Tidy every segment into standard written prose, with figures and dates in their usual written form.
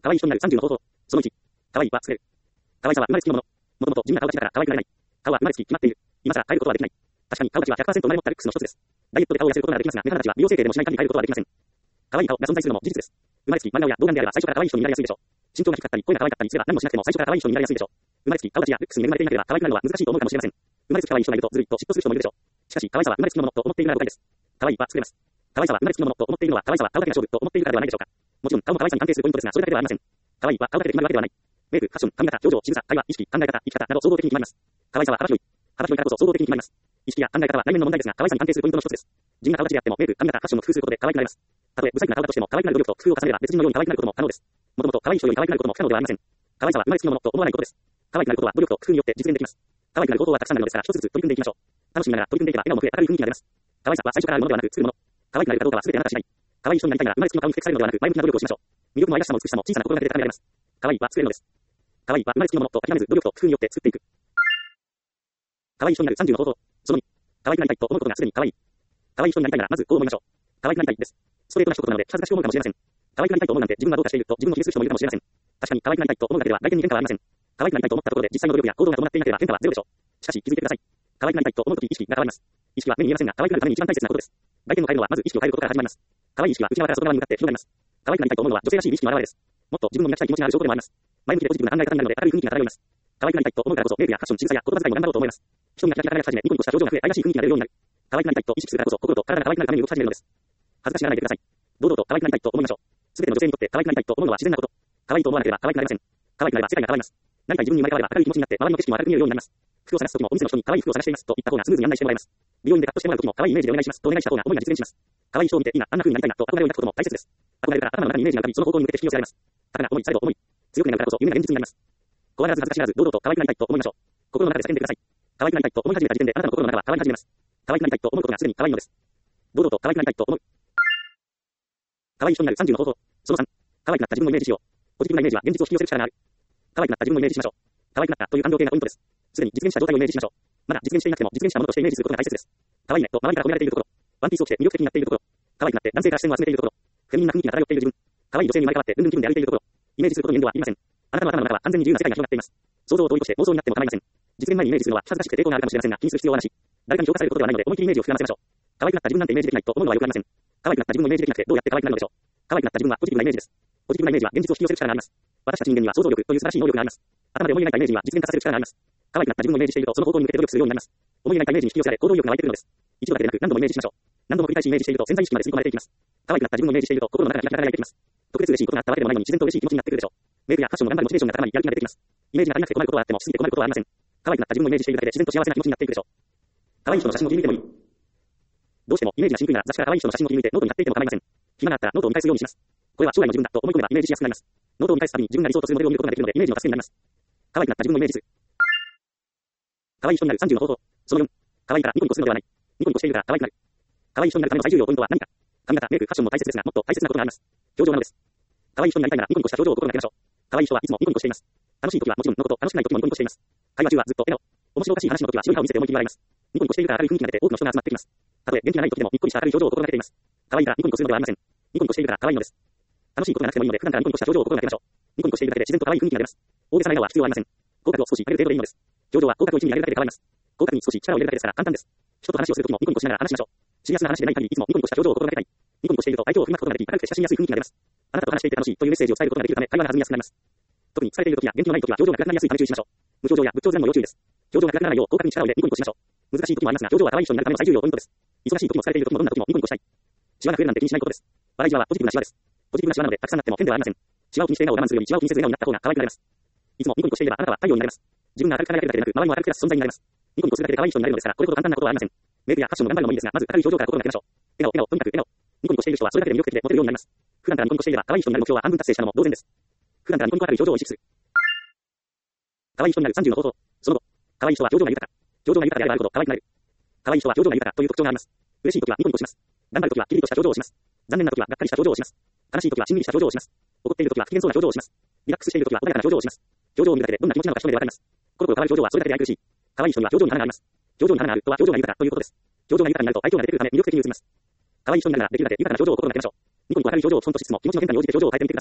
可愛い人になる30の方法。その1。可愛いは作れる。可愛さは生まれつきのもの。もともと地味な顔立ちだから可愛くなれない。顔は生まれつき決まっている。今更変えることはできない。確かに顔立ちは 100% 生まれ持ったルックスの一つです。ダイエットで顔を痩せることならできますが、目鼻立ちは美容整形でもしない限り変えることはできません。可愛い顔が存在するのも事実です。生まれつき真顔や童顔であれば最初から可愛い人になりやすいでしょう。身長が低かったり声が可愛かったりすれば何もしなくても最初から可愛い人になりやすいでしょう。生まれつき顔立ちやルックスに恵まれていなければ可愛くなるのは難しいと思うかもしれません。生まれつき可愛い人がいるとずるいと嫉妬する人もいるでしょう。しかし可愛さは生まれつきのものと思っているなら誤解です。可愛いは作れます。可愛さは生まれつきのものと思っているのは可愛さは顔だけが勝負と思っているからではないでしょうか。もちろん顔も可愛さに関係するポイントですがそれだけではありません。可愛いは顔だけで決まるわけではない。メイク、ファッション、髪型、表情、仕草、会話、意識、考え方、生き方など総合的に決まります。可愛さは幅広い。幅広いからこそ総合的に決まります。意識や考え方は内面の問題ですが可愛さに関係するポイントの一つです。地味な顔立ちであってもメイク、髪型、ファッションを工夫することで可愛くなります。たとえ不細工な顔だとしても可愛くなる努力と工夫を重ねれば別人のように可愛くなることも可能です。もともと可愛い人より可愛くなることも不可能ではありません。可愛さは生まれつきのものと思わないことです。可愛くなることは努力と工夫によって実現できます。可愛くなる方法はたくさんあるのですから一つずつ取り組んでいきましょう。楽しみながら取り組んでいけば笑顔も増え明るい雰囲気が出ます。可愛さは最初からあるものではなく作るもの。可愛くなるかどうかは全てあなた次第。可愛い人になりたいなら生まれつきの顔に適されるのではなく前向きな努力をしましょう。魅力も愛らしさも美しさも小さな心がけで高められます。可愛いは作れるのです。可愛いは生まれつきのものと諦めず努力と工夫によって作っていく。可愛い人になる30の方法。その2。可愛くなりたいと思うことがすでに可愛い。可愛い人になりたいならまずこう思いましょう。可愛くなりたいです。ストレートな一言なので恥ずかしく思うかもしれません。可愛くなりたいと思うなんて自分はどうかしていると自分を否定する人もいるかもしれません。確かに可愛くなりたいと思うだけでは外見に変化はありません。可愛くなりたいと思ったところで実際の努力や行動が伴っていなければ変化はゼロでしょう。しかし気づいてください。可愛くなりたいと思うとき意識が変わります。意識は目に見えませんが可愛くなるために一番大切なことです。外見を変えるのはまず意識を変えることから始まります。可愛い意識は内側から外側に向かって広がります。可愛くなりたいと思うのは女性らしい意識の表れです。もっと自分の磨きたい気持ちがある証拠でもあります。前向きでポジティブな考え方になるので明るい雰囲気が漂います。可愛くなりたいと思うからこそメイクやファッション、仕草や言葉遣いも頑張ろうと思います。人にキラキラ輝き始めニコニコした表情が増え愛らしい雰囲気が出るようになる。可愛くなりたいと意識するからこそ心と体が可愛くなるために動き始めるのです。恥ずかしがらないでください。堂々と可愛くなりたいと思いましょう。すべての女性にとって可愛くなりたいと思うのは自然なこと。可愛いと思わなければ可愛くなりません。可愛くなれば世界が変わります。何か自分に生まれ変われば明るい気持ちになって周りの景色も明るく見えるようになります。服を探すときもお店の人に可愛い服を探していますと言った方がスムーズに案内してもらえます。美容院でカットしてもらうときも可愛いイメージでお願いしますとお願いした方が思いが実現します。可愛い人を見ていいな、あんな風になりたいなと憧れを抱くことも大切です。憧れから頭の中にイメージが浮かびその方向に向けて引き寄せられます。たかが思い、されど思い。強くなるからこそ夢が現実になります。怖がらず恥ずかしがらず堂々と可愛くなりたいと思いましょう。心の中で叫んでください。可愛くなりたいと思い始めた時点であなたの心の中は変わり始めます。可愛くなりたいと思うことがすでに可愛いのです。堂々と可愛くなりたいと思う。可愛い人になる30の方法。その3。可愛くなった自分をイメージしよう。ポジティブなイメージは現実を引き寄せる力がある。可愛くなった自分をイメージしましょう。可愛くなったという感情系がポイントです。すでに実現した状態をイメージしましょう。まだ実現していなくても実現したものとしてイメージすることが大切です。可愛いねと周りから褒められているところ。ワンピースを着て魅力的になっているところ。可愛くなって男性から視線を集めているところ。フェミニンな雰囲気が漂っている自分。可愛い女性に生まれ変わってルンルン気分で歩いているところ。イメージすることに面倒はいりません。あなたの頭の中は完全に自由な世界が広がっています。想像を通りとして妄想になっても構いません。実現前にイメージするのは恥ずかしくて抵抗があるかもしれませんが気にする必要はなし。誰かに評価されることではないので思い切りイメージを膨らませましょう。可愛くなった自分なんてイメージできないと思うのはよくありません。可愛くなった自分をイメージできなくてどうやって可愛くなるのでしょう。可愛くなった自分はポジティブなイメージです。ポジティブなイメージは現実を引き寄せる力があります。私たち人間には想像力という素晴らしい能力があります。頭で思い描いたイメージは実現させる力があります。可愛くなった自分をイメージしているとその方向に向けて努力するようになります。思い描いたイメージに引き寄せられ行動力が湧いてくるのです。一度だけでなく何度もイメージしましょう。何度も繰り返しイメージしていると潜在意識まで吸い込まれていきます。可愛くなった自分をイメージしていると心の中がキラキラ輝いてきます。特別嬉しいことがあったわけでもないのに自然と嬉しい気持ちになってくるでしょう。メイクやファッションも頑張るモチベーションが高まりやる気が出てきます。イメージが足りなくて困ることはあってもしすぎて困ることはありません。可愛くなった自分をイメージしているだけで自然と幸せな気持ちになっていくでしょう。可愛い人の写真を切り抜いてもいい。どうしてもイメージがしにくいなら雑誌から可愛い人の写真を切り抜いてノートに貼っていても構いません。暇があったらノートを見返すようにします。これは将来の自分だと思い込めばイメージしやすくなります。ノートを見返すたびに自分が理想とするモデルを見ることができるのでイメージの助けになります。可愛くなった自分をイメージする。可愛い人になる30の方法。その4。可愛いからニコニコするのではない。ニコニコしているから可愛くなる。可愛い人になるための最重要ポイントは何か。髪型、メイク、ファッションも大切ですがもっと大切なことがあります。表情なのです。可愛い人になりたいならニコニコした表情を心がけましょう。可愛い人はいつもニコニコしています。楽しい時はもちろんのこと、楽しくない時もニコニコしています。会話中はずっと笑顔。面白おかしい話の時は白い顔を見せて思い切り笑います。ニコニコしているから明るい雰囲気が出て多くの人が集まってきます。たとえ元気がない時でもにっこりした明るい表情を心がけています。可愛いからニコニコするのではありません。ニコニコしているから可愛いのです。楽しいことがなくてもいいので普段からニコニコした表情を心がけましょう。ニコニコしているだけで自然と可愛い雰囲気が出ます。大げさな笑顔は必要はありません。口角を少し上げる程度でいいのです。表情は口角を一に上げるだけで変わります。口角に少し力を入れるだけですから簡単です。人と話をするときもニコニコしながら話しましょう。シリアスな話でない限りいつもニコニコした表情を心がけたい。ニコニコしていると相手を振りまくことができ明るくて親しみやすい雰囲気が出ます。あなたと話していて楽しいというメッセージを伝えることができるため会話が弾みやすくなります。特に疲れているときや元気のないときは表情が暗くなりやすいため注意しましょう。無表情や仏頂面も要注意です。表情が暗くならないよう口角に力を入れニコニコしましょう。難しい時もありますが表情は可愛い人になるための最重要ポイントです。忙しい時も疲れている時もどんな時もニコニコしたい。シワが増えるなんて気にしないことです。笑いシワはポジティブなシワです。ポジティブなシワなのでたくさんなっても変ではありません。シワを気にして笑顔を我慢するよりシワを気にせず笑顔になった方が可愛くなります。いつもニコニコしていればあなたは太陽になります。自分が明るく輝けるだけでなく周りも明るく照らす存在になります。ニコニコするだけで可愛い人になれるのですからこれほど簡単なことはありません。メイクやファッションも頑張るのもいいですがまず明るい表情から心がけましょう。笑顔、とにかく笑顔。ニコニコしている人はそれだけで魅力的でモテるようになります。普段からニコニコしていれば可愛い人になる目標は半分達成したのも同然です。普段からニコニコ明るい表情を意識する。可愛い人になる30の方法。その後、可愛い人は表情が豊か。表情が豊かであればあるほど可愛くなる。可愛い人は表情が豊かという特徴があります。嬉しい時はニコニコします。頑張る時はキリリとした表情をします。残念な時はがっかりした表情をします。悲しい時はしんみりした表情をします。怒っている時は不機嫌そうな表情をします。リラックスしている時は穏やかな表情をします。表情を見るだけでどんな気持ちなのか一目でわかります。コロコロ変わる表情はそれだけで愛くるしい。可愛い人には表情に花があります。表情に花があるとは表情が豊かということです。表情が豊かになると愛嬌が出てくるため魅力的に映ります。可愛い人になるならできるだけ豊かな表情を心がけましょう。ニコニコ明るい表情を基本としつつも気持ちの変化に応じて表情を変えてみてください。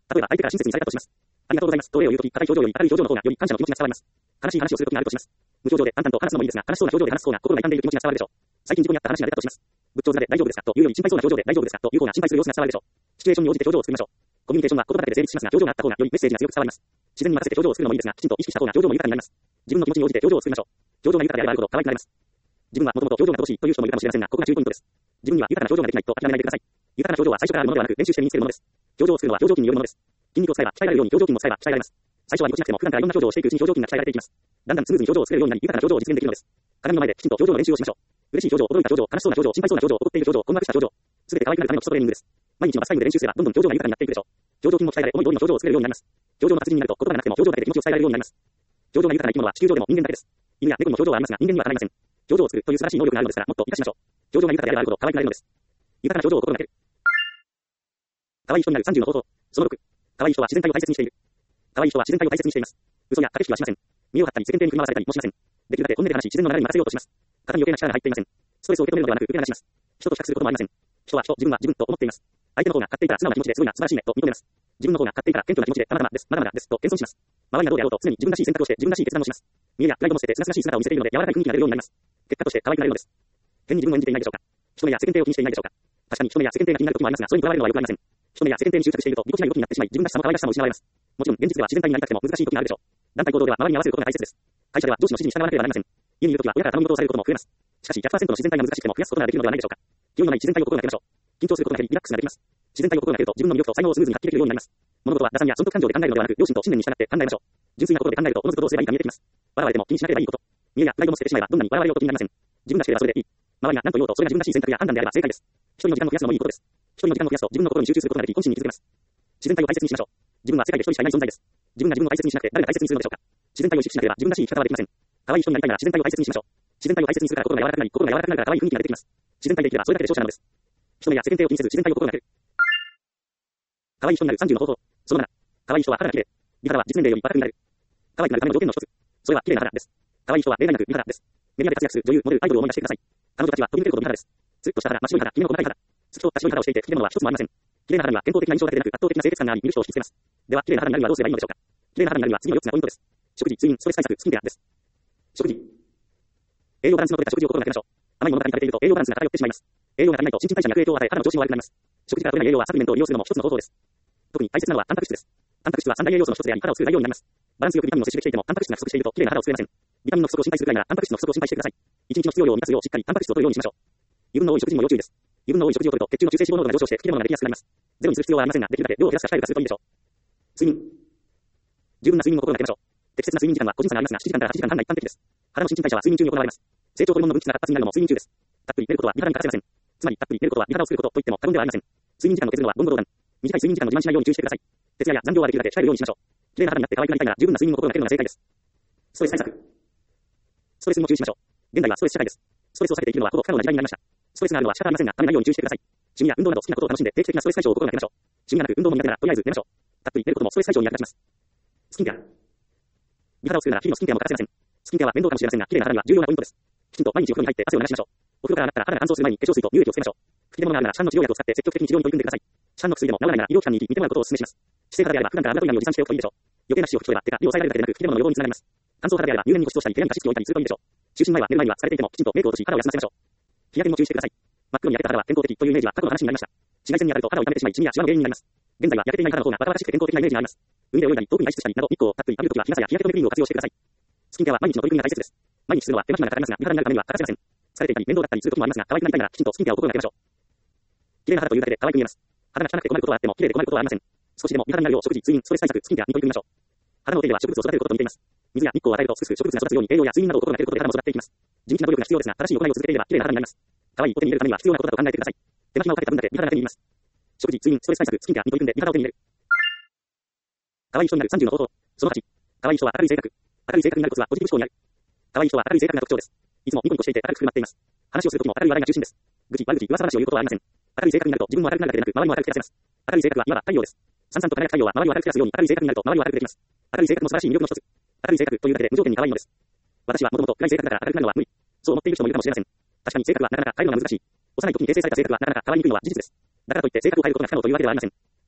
例えば、相手から親切にされたとします。ありがとうございます。とお礼を言うとき、固い表情より明るい表情の方がより感謝の気持ちが伝わります。悲しい話をするときがあるとします。無表情で淡々と話すのもいいですが、悲しそうな表情で話す方が心が痛んでいる気持ちが伝わるでしょう。最近事故にあった話が出たとします。仏頂面で大丈夫ですかというより心配そうな表情で大丈夫ですかという方が心配する様子が伝わるでしょう。シチュエーションに応じて表情を作りましょう。コミュニケーションは言葉だけで成立しますが、表情があった方がよりメッセージが強く伝わります。自然に任せて表情を作るのもいいですが、きちんと意識した方が表情も豊かになります。自分の気持ちに応じて表情を作りましょう。表情が豊かであればあるほど可愛くなります。自分はもともと表情が乏しいという人もいるかもしれませんが、ここが注意ポイントです。自分には豊かな表情ができないと諦めないでください。豊かな表情は最初からあるものではなく、練習して身につけるものです。表情を作るのは表情筋によるものです。筋肉を使えば鍛えられるように表情筋も使えば鍛えられます。最初はぎこちなくても普段からいろんな表情をしていくうちに表情筋が鍛えられていきます。だんだんスムーズに表情を作れるようになり、豊かな表情を実現できるのです。鏡の前できちんと表情の練習をしましょう。嬉しい表情、驚いた表情、悲しそうな表情、心配そうな表情、怒っている表情、困惑した表情。すべて可愛くなるための基礎トレーニングです。毎日の朝タイムで練習すればどんどん表情が豊かになっていくでしょう。表情筋も鍛えられ、思い通りの表情を作れるようになります。表情の達人になると言葉がなくても表情だけで気持ちを伝えられるようになります。表情が豊かな生き物は地球上でも人間だけです。犬や猫にも表情はありますが、人間にはかないません。表情を作るという素晴らしい能力があるのですから、もっと活かしましょう。表情が豊かであればあるほど可愛くなれるのです。豊かな表情を心がける。可愛い人になる30の方法。その6。可愛い人は自然体を大切にしている。可愛い人は自然体を大切にしています。嘘や駆け引きはしません。身を張ったり世間体に振り回されたりもしません。できるだけ本音で話し、自然の流れに任せようとします。肩に余計な力が入っていません。ストレスを受け止めるのではなく受け流します。人と比較することもありません。人は人、自分は自分と思っています。相手の方が勝っていたら素直な気持ちですごいな、素晴らしいねと認めます。自分の方が勝っていたら謙虚な気持ちでたまたまです、まだまだですと謙遜します。周りがどうであろうと常に自分らしい選択をして自分らしい決断をします。見栄やプライドも捨てて、すがすがしい姿を見せているので柔らかい雰囲気が出るようになります。結果として可愛くなれるのです。変に自分を演じていないでしょうか。人目や世間体を気にしていないでしょうか。確かに人目や世間体が気になる時もありますが、それにとらわれるのは良くありません。人目や世間体に執着しているとぎこちない動きになってしまい、自分らしさも可愛らしさも失われます。もちろん現実では自然体になりたくても難しい時があるでしょう。団体行動では周りに合わせることが大切です。会社では上司の指示に従わなければなりません。家にいるときは親から頼み事をされることも増えます。しかし 100% の自然体が難しくても増やすことができるのではないでしょうか。気負いのない自然体を心がけましょう。緊張することが減り、リラックスができます。自然体を心がけると自分の魅力と才能をスムーズに発揮できるようになります。物事は打算や損得感情で考えるのではなく、良心と信念に従って考えましょう。純粋な心で考えるとおのずとどうすればいいか見えてきます。笑われても気にしなければいいこと。見栄やプライドも捨ててしまえばどんなに笑われようと気になりません。自分がしていればそれでいい。周りが何と言おうとそれが自分らしい選択や判断であれば正解です。一人の時間を増やすのもいいことです。一人の時間を増やすと自分の心に集中することができ、本心に気づけます。自然体を大切にしましょう。自分は世界で一人しかいない存在です。自分が自分を大切にしなくて誰が大切にするのでしょうか。自然体を意識しなければ自分らしい生き方はできません。可愛い人になりたいなら自然体を大切にしましょう。自然体を大切にするから心が柔らかくなり、心が柔らかくなるから可愛い雰囲気が出てきます。自然体で生きればそれだけで勝者なのです。人目や世間体を気にせず自然体を心がける。可愛い人になる30の方法。その7。可愛い人は肌が綺麗。美肌は実年齢より若くになる。可愛くなるための条件の一つ。それは綺麗な肌です。可愛い人は例外なく美肌です。メディアで活躍する女優、モデル、アイドルを思い出してください。彼女たちは飛び抜けるほど美肌です。つるっとした肌、真っ白い肌、君の細かい肌。透き通った白い肌をしていて、綺麗なものは一つもありません。綺麗な肌には健康的な印象だけでなく、圧倒的な清潔感があり、見る人を引きつけます。では、綺麗な肌になるにはどうすればいいのでしょうか。綺麗な肌になるには次の4つがポイントです。食事、睡眠、ストレス対策、スキンケアです。食事。栄養バランスの取れた食事を心がけましょう。甘いものばかり食べていると栄養バランスが偏ってしまいます。栄養が足りないと新陳代謝に悪影響を与え、肌の調子も悪くなります。食事から取れない栄養はサプリメントを利用するのも一つの方法です。特に大切なのはタンパク質です。タンパク質は三大栄養素の一つであり、肌を作る材料になります。バランスよくビタミンを摂取できていても、タンパク質が不足していると綺麗な肌を作れません。ビタミンの不足を心配するくらいなら、タンパク質の不足を心配してください。一日の必要量を満たすようしっかりタンパク質を摂るようにしましょう。油分の多い食事にも要注意です。油分の多い食事を摂ると、血中の中性脂肪濃度が上昇して、綺麗なものができやすくなります。ゼロにする必要はありませんが、できるだけ量を減らすか控えるかするといいでしょう。睡眠。十分な睡眠を心がけましょう。適切な睡眠時間は個人差がありますが、7時間から8時間半が一般的です。肌の新陳代謝は睡眠中に行われます。成長ホルモンの分泌が活発になるのも睡眠中です。たっぷり寝ることは美肌に欠かせません。つまり、たっぷり寝ることは美肌を作ることと言っても過言ではありません。睡眠時間を削るのは言語道断。短い睡眠時間の自慢しないように注意してください。徹夜や残業はできるだけ控えるようにしましょう。綺麗な肌になって可愛くなりたいなら十分な睡眠を心がけるのが正解です。ストレス対策。ストレスにも注意しましょう。現代はストレス社会です。ストレスを避けていくのはほぼ不可能な時代になりました。ストレスがあるのは仕方ありませんが、ためないように注意してください。趣味や運動など好きなことを楽しんで定期的なストレス解消を心がけましょう。趣味がなく運動も苦手ならとりあえず寝ましょう。たっぷり寝ることもストレス解消に役立ちます。スキンケア。美肌を作るなら日々のスキンケアも欠かせません。スキンケアは面倒かもしれませんが、綺麗な肌には重要なポイントです。きちんと毎日お風呂に入って汗を流しましょう。お風呂から上がったら肌が乾燥する前に化粧水と乳液をつけましょう。吹き出物があるなら市販の治療薬を使って積極的に治療に取り組んでください。市販の薬でも治らないなら医療機関に行き見てもらうことをお勧めします。姿勢肌であれば普段から油と闇を持参しておくといいでしょう。余計な脂を拭き取れば手が量を抑えられるだけでなく吹き出物の予防につながります。乾燥肌であれば入念に保湿をしたり部屋に加湿器を置いたりするといいでしょう。就寝前は寝る前には疲れていてもきちんとメイクを落とし肌を休ませましょう。日焼けも注意してください。真っ黒に焼けた肌は健康的というイメージは過去の話になりました。紫外線に当たると肌を傷めてしまいシミやシワの原因になります。現在は焼けていない肌の方がバタバタしくて健康的なイメージがあります。海で泳いだり遠くに外出したりなど日光をたっぷり浴びるときは日傘や日焼け止めクリームを活用してください。スキンケアは毎日の取り組みが大切です。毎日するのは手間暇がかかりますが、美肌になるためには欠かせません。疲れていたり面倒だったりする時もありますが、可愛くなりたいならきちんとスキンケアを心がけましょう。綺麗な肌というだけで可愛く見えます。肌が汚くて困ることはあっても綺麗で困ることはありません。少しでも美肌になるよう食事、睡眠、ストレス対策、スキンケアに取り組みましょう。肌の手入れは植物を育てることと似ています。水や日光を与えるとすくすく植物が育つように栄養や睡眠などを心がけることで肌も育っていきます。地道な努力が必要ですが、正しい行いを続けていれば綺麗な肌になります。可愛いお手に入れるためには必要なことだと考えてください。手間暇をかけた分だけ美肌が手に入ります。食事、睡眠、ストレス対策、スキンケアに取り組んで美肌を手に入れる。可愛い人になる30の方法。その8。可愛い人は明るい性格。明るい性格になるコツはポジティブ思考にある。可愛い人は明るい性格が特徴です。いつもニコニコしていて明るく振る舞っています。話をするときも明るい話題が中心です。愚痴、悪口、噂話を言うことはありません。明るい性格になると自分も明るくなるだけでなく周りも明るく照らせます。明るい性格はいわば太陽です。さんさんと輝く太陽は周りを明るく照らすように明るい性格になると周りを明るくできます。明るい性格も素晴らしい魅力の一つ。明るい性格というだけで無条件に可愛いのです。私はもともと暗い性格だから明るくなるのは無理。そう思っている人もいるかもしれません。確かに性格はなかなか変えるのが難しい。幼い時に形成された性格はなかなか変わりにくいのは事実です。だからといって性格を変えることが不可能というわけではありません。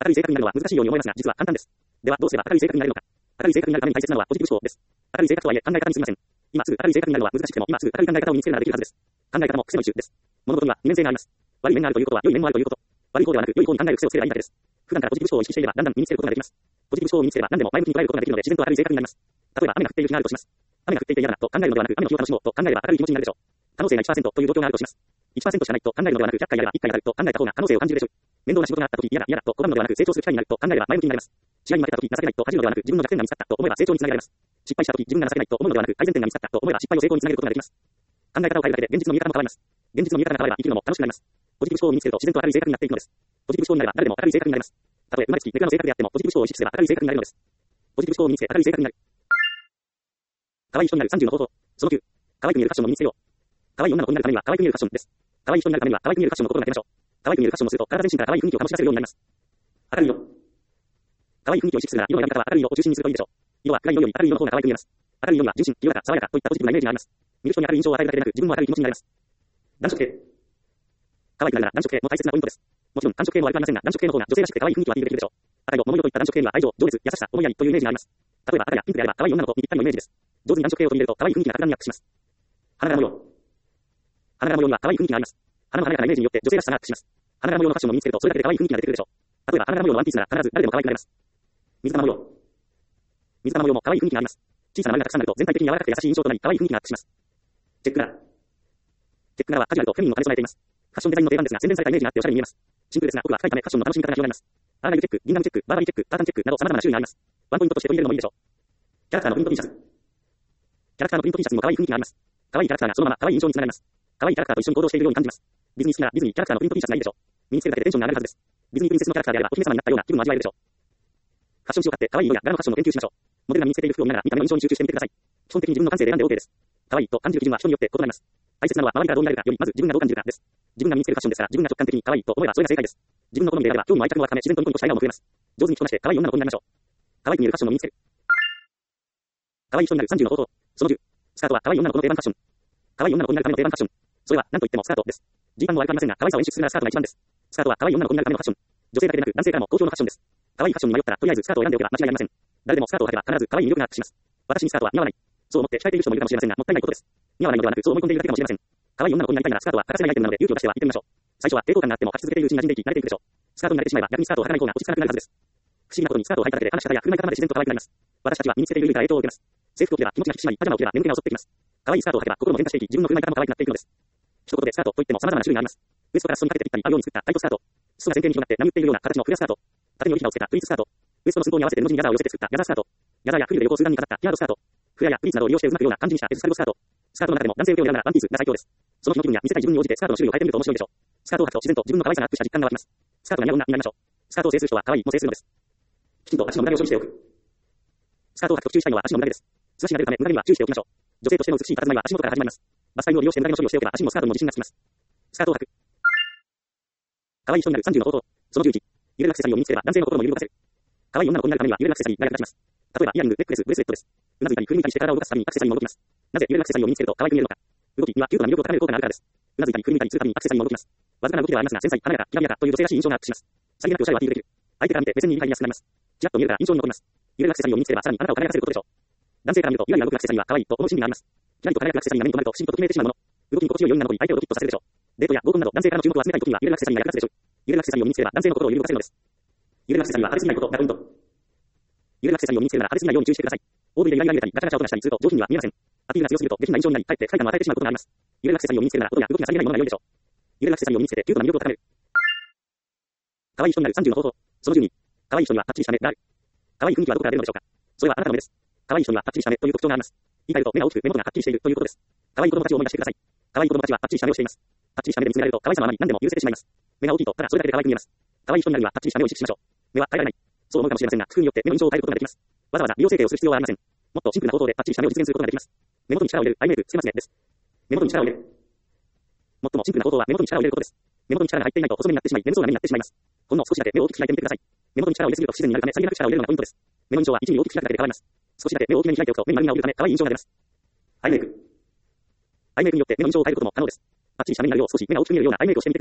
明るい性格になるのは難しいように思いますが、実は簡単です。では、どうすれば明るい性格になれるのか。明るい性格になるために大切なのはポジティブ思考です。明るい性格とはいえ考え方に過ぎません。今すぐ明るい性格になるのは難しくても、今すぐ明るい考え方を身につけるのができるはずです。考え方も癖の一種です。物事には二面性があります。悪い面があるということは良い面もあるということ。悪い方ではなく良い方に考える癖をつければいいだけです。普段からポジティブ思考を意識していればだんだん身につけることができます。ポジティブ思考を身につければ何でも前向きに捉えることができるので自然と明るい性格になります。例えば雨が降っている日があるとします。雨が降っていて嫌だなと考えるのではなく雨の日を楽しもうと考えれば明るい気持ちになるでしょう。可能性が 1% という状況があるとします。1% しかないと考えるのではなく100回やれば1回当たると考えた方が可能性を感じるでしょう。面倒な仕事があった時嫌だと拒むのではなく成長する機会になると考えれば前向きになります。試合に負けた時情けないと恥じるのではなく自分の弱点が見つかったと思えば成長につながります。失敗した時自分が情けないと思うのではなく改善点が見つかったと思えば失敗を成功につなげることができます。考え方を変えるだけで現実の見え方も変わります。現実の見え方が変われば生きるのも楽しくなります。ポジティブ思考を身につけると自然と明るい性格になっていくのです。ポジティブ思考になれば誰でも明るい性格になれます。たとえ生まれつきネクラの性格であってもポジティブ思考を意識すれば明るい性格になれるのです。ポジティブ思考を身につけ明るい性格になる。可愛い人になる30の方法。その9。可愛く見えるファッションを身につけよう。可愛い女の子になるためには可愛く見えるファッションです。可愛い人になるためには可愛く見えるファッションの心がけましょう。可愛く見えるファッションをすると体全身から可愛い雰囲気を醸し出せるようになります。明るい色。可愛い雰囲気を意識するなら色の選び方は明るい色を中心にするといいでしょう。色は暗い色より明るい色の方が可愛く見えます。明るい色には純真、清らか、爽やかといったポジティブなイメージがあります。見る人に明るい印象を与えるだけでなく自分も明るい気持ちになります。暖色系。可愛くなるなら暖色系も大切なポイントです。もちろん暖色系も悪くありませんが暖色系の方が女性らしくて可愛い雰囲気をアピールできるでしょう。赤色、桃色といった暖色系には愛情、情熱、優しさ、思いやりというイメージがあります。例えば赤やピンクであれば可愛い女の子にぴったりのイメージです。上手に暖色系を取り入れると可愛い雰囲気が格段にアップします。花柄模様。花柄模様には可愛い雰囲気があります。花の華やかなイメージによって女性らしさがアップします。花柄模様のファッションを身につけるとそれだけで可愛い雰囲気が出てくるでしょう。例えば花柄模様のワンピースなら必ず誰でも可愛くなれます。水玉模様。水玉模様も可愛い雰囲気があります。小さな丸がたくさんあると全体的に柔らかくて優しい印象となり可愛い雰囲気がアップします。チェック柄。チェック柄はカジュアルとフェミニンを兼ね備えています。ファッションデザインの定番ですが洗練されたイメージがあっておしゃれに見えます。シンプルですが奥は深いためファッションの楽しみ方が広がります。アーガイルチェック、ギンガムチェック、バーバリーチェック、タータンチェックなど様々な種類があります。ワンポイントとして取り入れるのもいいでしょう。キャラクターのプリント T シャツ。キャラクターのプリント T シャツにも可愛い雰囲気があります。可愛いキャラクターがそのまま可愛い印象につながります。可愛いキャラクターと一緒に行動しているように感じます。ディズニー好きならディズニーキャラクターのプリント T シャツがいいでしょう。身につけるだけでテンションが上がるはずです。ディズニープリンセスのキャラクターであればお姫様になったような気分も味わえるでしょう。ファッション誌を買って可愛い色や柄のファッションを研究しましょう。モデルが身につけている服を見ながら見た目の印象に集中してみてください。基本的に自分の感性で選んで OK です。可愛いと感じる基準は人によって異なります。大切なのは周りからどう見られるかよりまず自分がどう感じるかです。自分が身につけるファッションですから自分が直感的に可愛いと思えばそれが正解です。自分の好みで選べば興味も愛着も湧くため自然とニコニコした笑顔も増えます。上手に着こなして可愛い女の子になりましょう。可愛く見えるファッションを身につける。可愛い人になる30の方法。その10。スカートは可愛い女の子の定番ファッション。可愛い女の子になるための定番ファッション。それは何と言ってもスカートです。ジーパンも悪くありませんが可愛さを演出するならスカートが一番です。スカートは可愛い女の子になるためのファッション。女性だけでなく男性からも好評のファッションです。可愛いファッションに迷ったらとりあえずスカートを選んでおけば間違いありません。誰でもスカートを履けば必ず可愛い魅力がアップします。私にスカートは似合わない。そう思って控えている人もいるかもしれませんがもったいないことです。似合わないのではなくそう思い込んでいるだけかもしれません。可愛い女の子になりたいならスカートは欠かせないアイテムなので勇気を出しては行ってみましょう。最初は抵抗感があっても履き続けているうちに馴染んでいき慣れていくでしょう。スカートに慣れてしまえば逆にスカートを履かない方が落ち着かなくなるはずです。不思議なことにスカートを履いただけで話し方や振る舞い方まで自然と可愛くなります。私たちは身につけているから影響を受けます。制服を着れば気持ちが引き締まりパジャマを着れば眠気が襲ってきます。可愛いスカートを履けば心も変化していき自分の振る舞い方も可愛くなっていくのです。一言でスカートといっても様々な種類があります。ウエストから裾にかけてぴったり合うように作ったタイトスカート。裾が前傾に広がって波打っているような形のフラスカート。縦に折りひをつけたプリーツスカート。ウエストの寸法に合わせて布地にギャザーを寄せて作ったギャザースカート。ギャザーやフリルで横を数段に飾ったギャードスカート。フラやプリーツなどを利用してうまくような感じにしたエズスカルドスカート。スカートの中でも男性受けを選ぶならワンピースが最強です。その日の気分や見せたい自分に応じてスカートの種類を変えてみると面白いでしょう。スカートを履くと自然と自分の可愛さがアップした実感が湧きます。スカートが似合う女になりましょう。スカートを制する人は可愛いも制するのです。きちんと足の無駄毛を処理しておく。スカートを履くと注意したいのは足の無駄毛です。素足が出るため無駄毛には注意しておきましょう。女性としての美しい佇まいは足元から始まります。バスタイムを利用して無駄毛の処理をしておけば足にもスカートにも自信がつきます。スカートを履く。可愛い人になる30の方法。その11。揺れるアクセサリーを身につければ男性の心も揺り動かせる。可愛い女の子になるためには揺れるアクセサリーが役立ちます。例えばイヤリング、ネックレス、ブレスレットです。うなずいたり振り向いたりして体を動かすためにアクセサリーも動きます。なぜ揺れるアクセサリーを身につけると可愛く見えるのか。動きにはキュートな魅力を高める効果があるからです。うなずいたり振り向いたりするためにアクセサリーも動きます。わずかな動きではありますが繊細、華やか、きらびやかという女性らしい印象がアップします。さりげなくおしゃれをアピールできる。相手から見て目線に入りやすくなります。ちらっと見えるから印象に残ります。揺れるアクセサリーを身につければさらにあなたを輝かせることでしょう。男性から見るとゆらゆら動くアクセサリーは可愛いと思う心理があります。キラリと輝くアクセサリーが目に留まると不思議とときめいてしまうもの。動きに心地よい女の子に相手をドキッとさせるでしょう。デートや合コンなど男性からの注目を集めたい時には揺れるアクセサリーが役立つでしょう。揺れるアクセサリーを身につければ男性の心を揺り動かせるのです。揺れるアクセサリーは派手すぎないことがポイント。揺れるアクセサリーを身につけるなら派手すぎないように注意してください。大振りで揺らぎ上げたりガチャガチャを音がしたりすると上品には見えません。アピールが強すぎると下品な印象になりかえって不快感を与えてしまうことがあります。揺れるアクセサリーを身につけるなら音や動きがさりげないものが良いでしょう。揺れるアクセサリーを身につけてキュートな魅力を高める。可愛い人になる30の方法。その12。可愛い人にはパッチリした目がある。可愛い雰囲気はどこから出るのでしょうか。それはあなたの目です。可愛い人にはパッチリした目という特徴があります。言い換えると目が大きく目元がはっきりしているということです。可愛い子供たちを思い出してください。可愛い子供たちはパッチリした目をしています。パッチリした目で見つめられると可愛さのあまり何でも許せてしまいます。目が大きいとただそれだけで可愛く見えます。可愛い人になるにはパッチリした目を意識しましょう。目は変えられない。そう思うかもしれませんが、工夫によって目の印象を変えることができます。わざわざ美容整形をする必要はありません。もっとシンプルな方法でパッチリした目を実現することができます。目元に力を入れるアイメイクつけますねです。目元に力を入れる。最もシンプルな方法は目元に力を入れることです。目元に力が入っていないと細目になってしまい、目そうな目になってしまいます。ほんの少しだけ目を大きく開いてみてください。目元に力を入れすぎると不自然になるため、さりげなく力を入れるのがポイントです。目の印象は一に大きく開くだけで変わります。少しだけ目を大きめに開いておくと目に丸みが降りるため可愛い印象が出ます。アイメイク。アイメイクによって目の印象を変えることも可能です。パッチリした目になるよう少し目が大きく見えるようなアイメイクをしてみてください。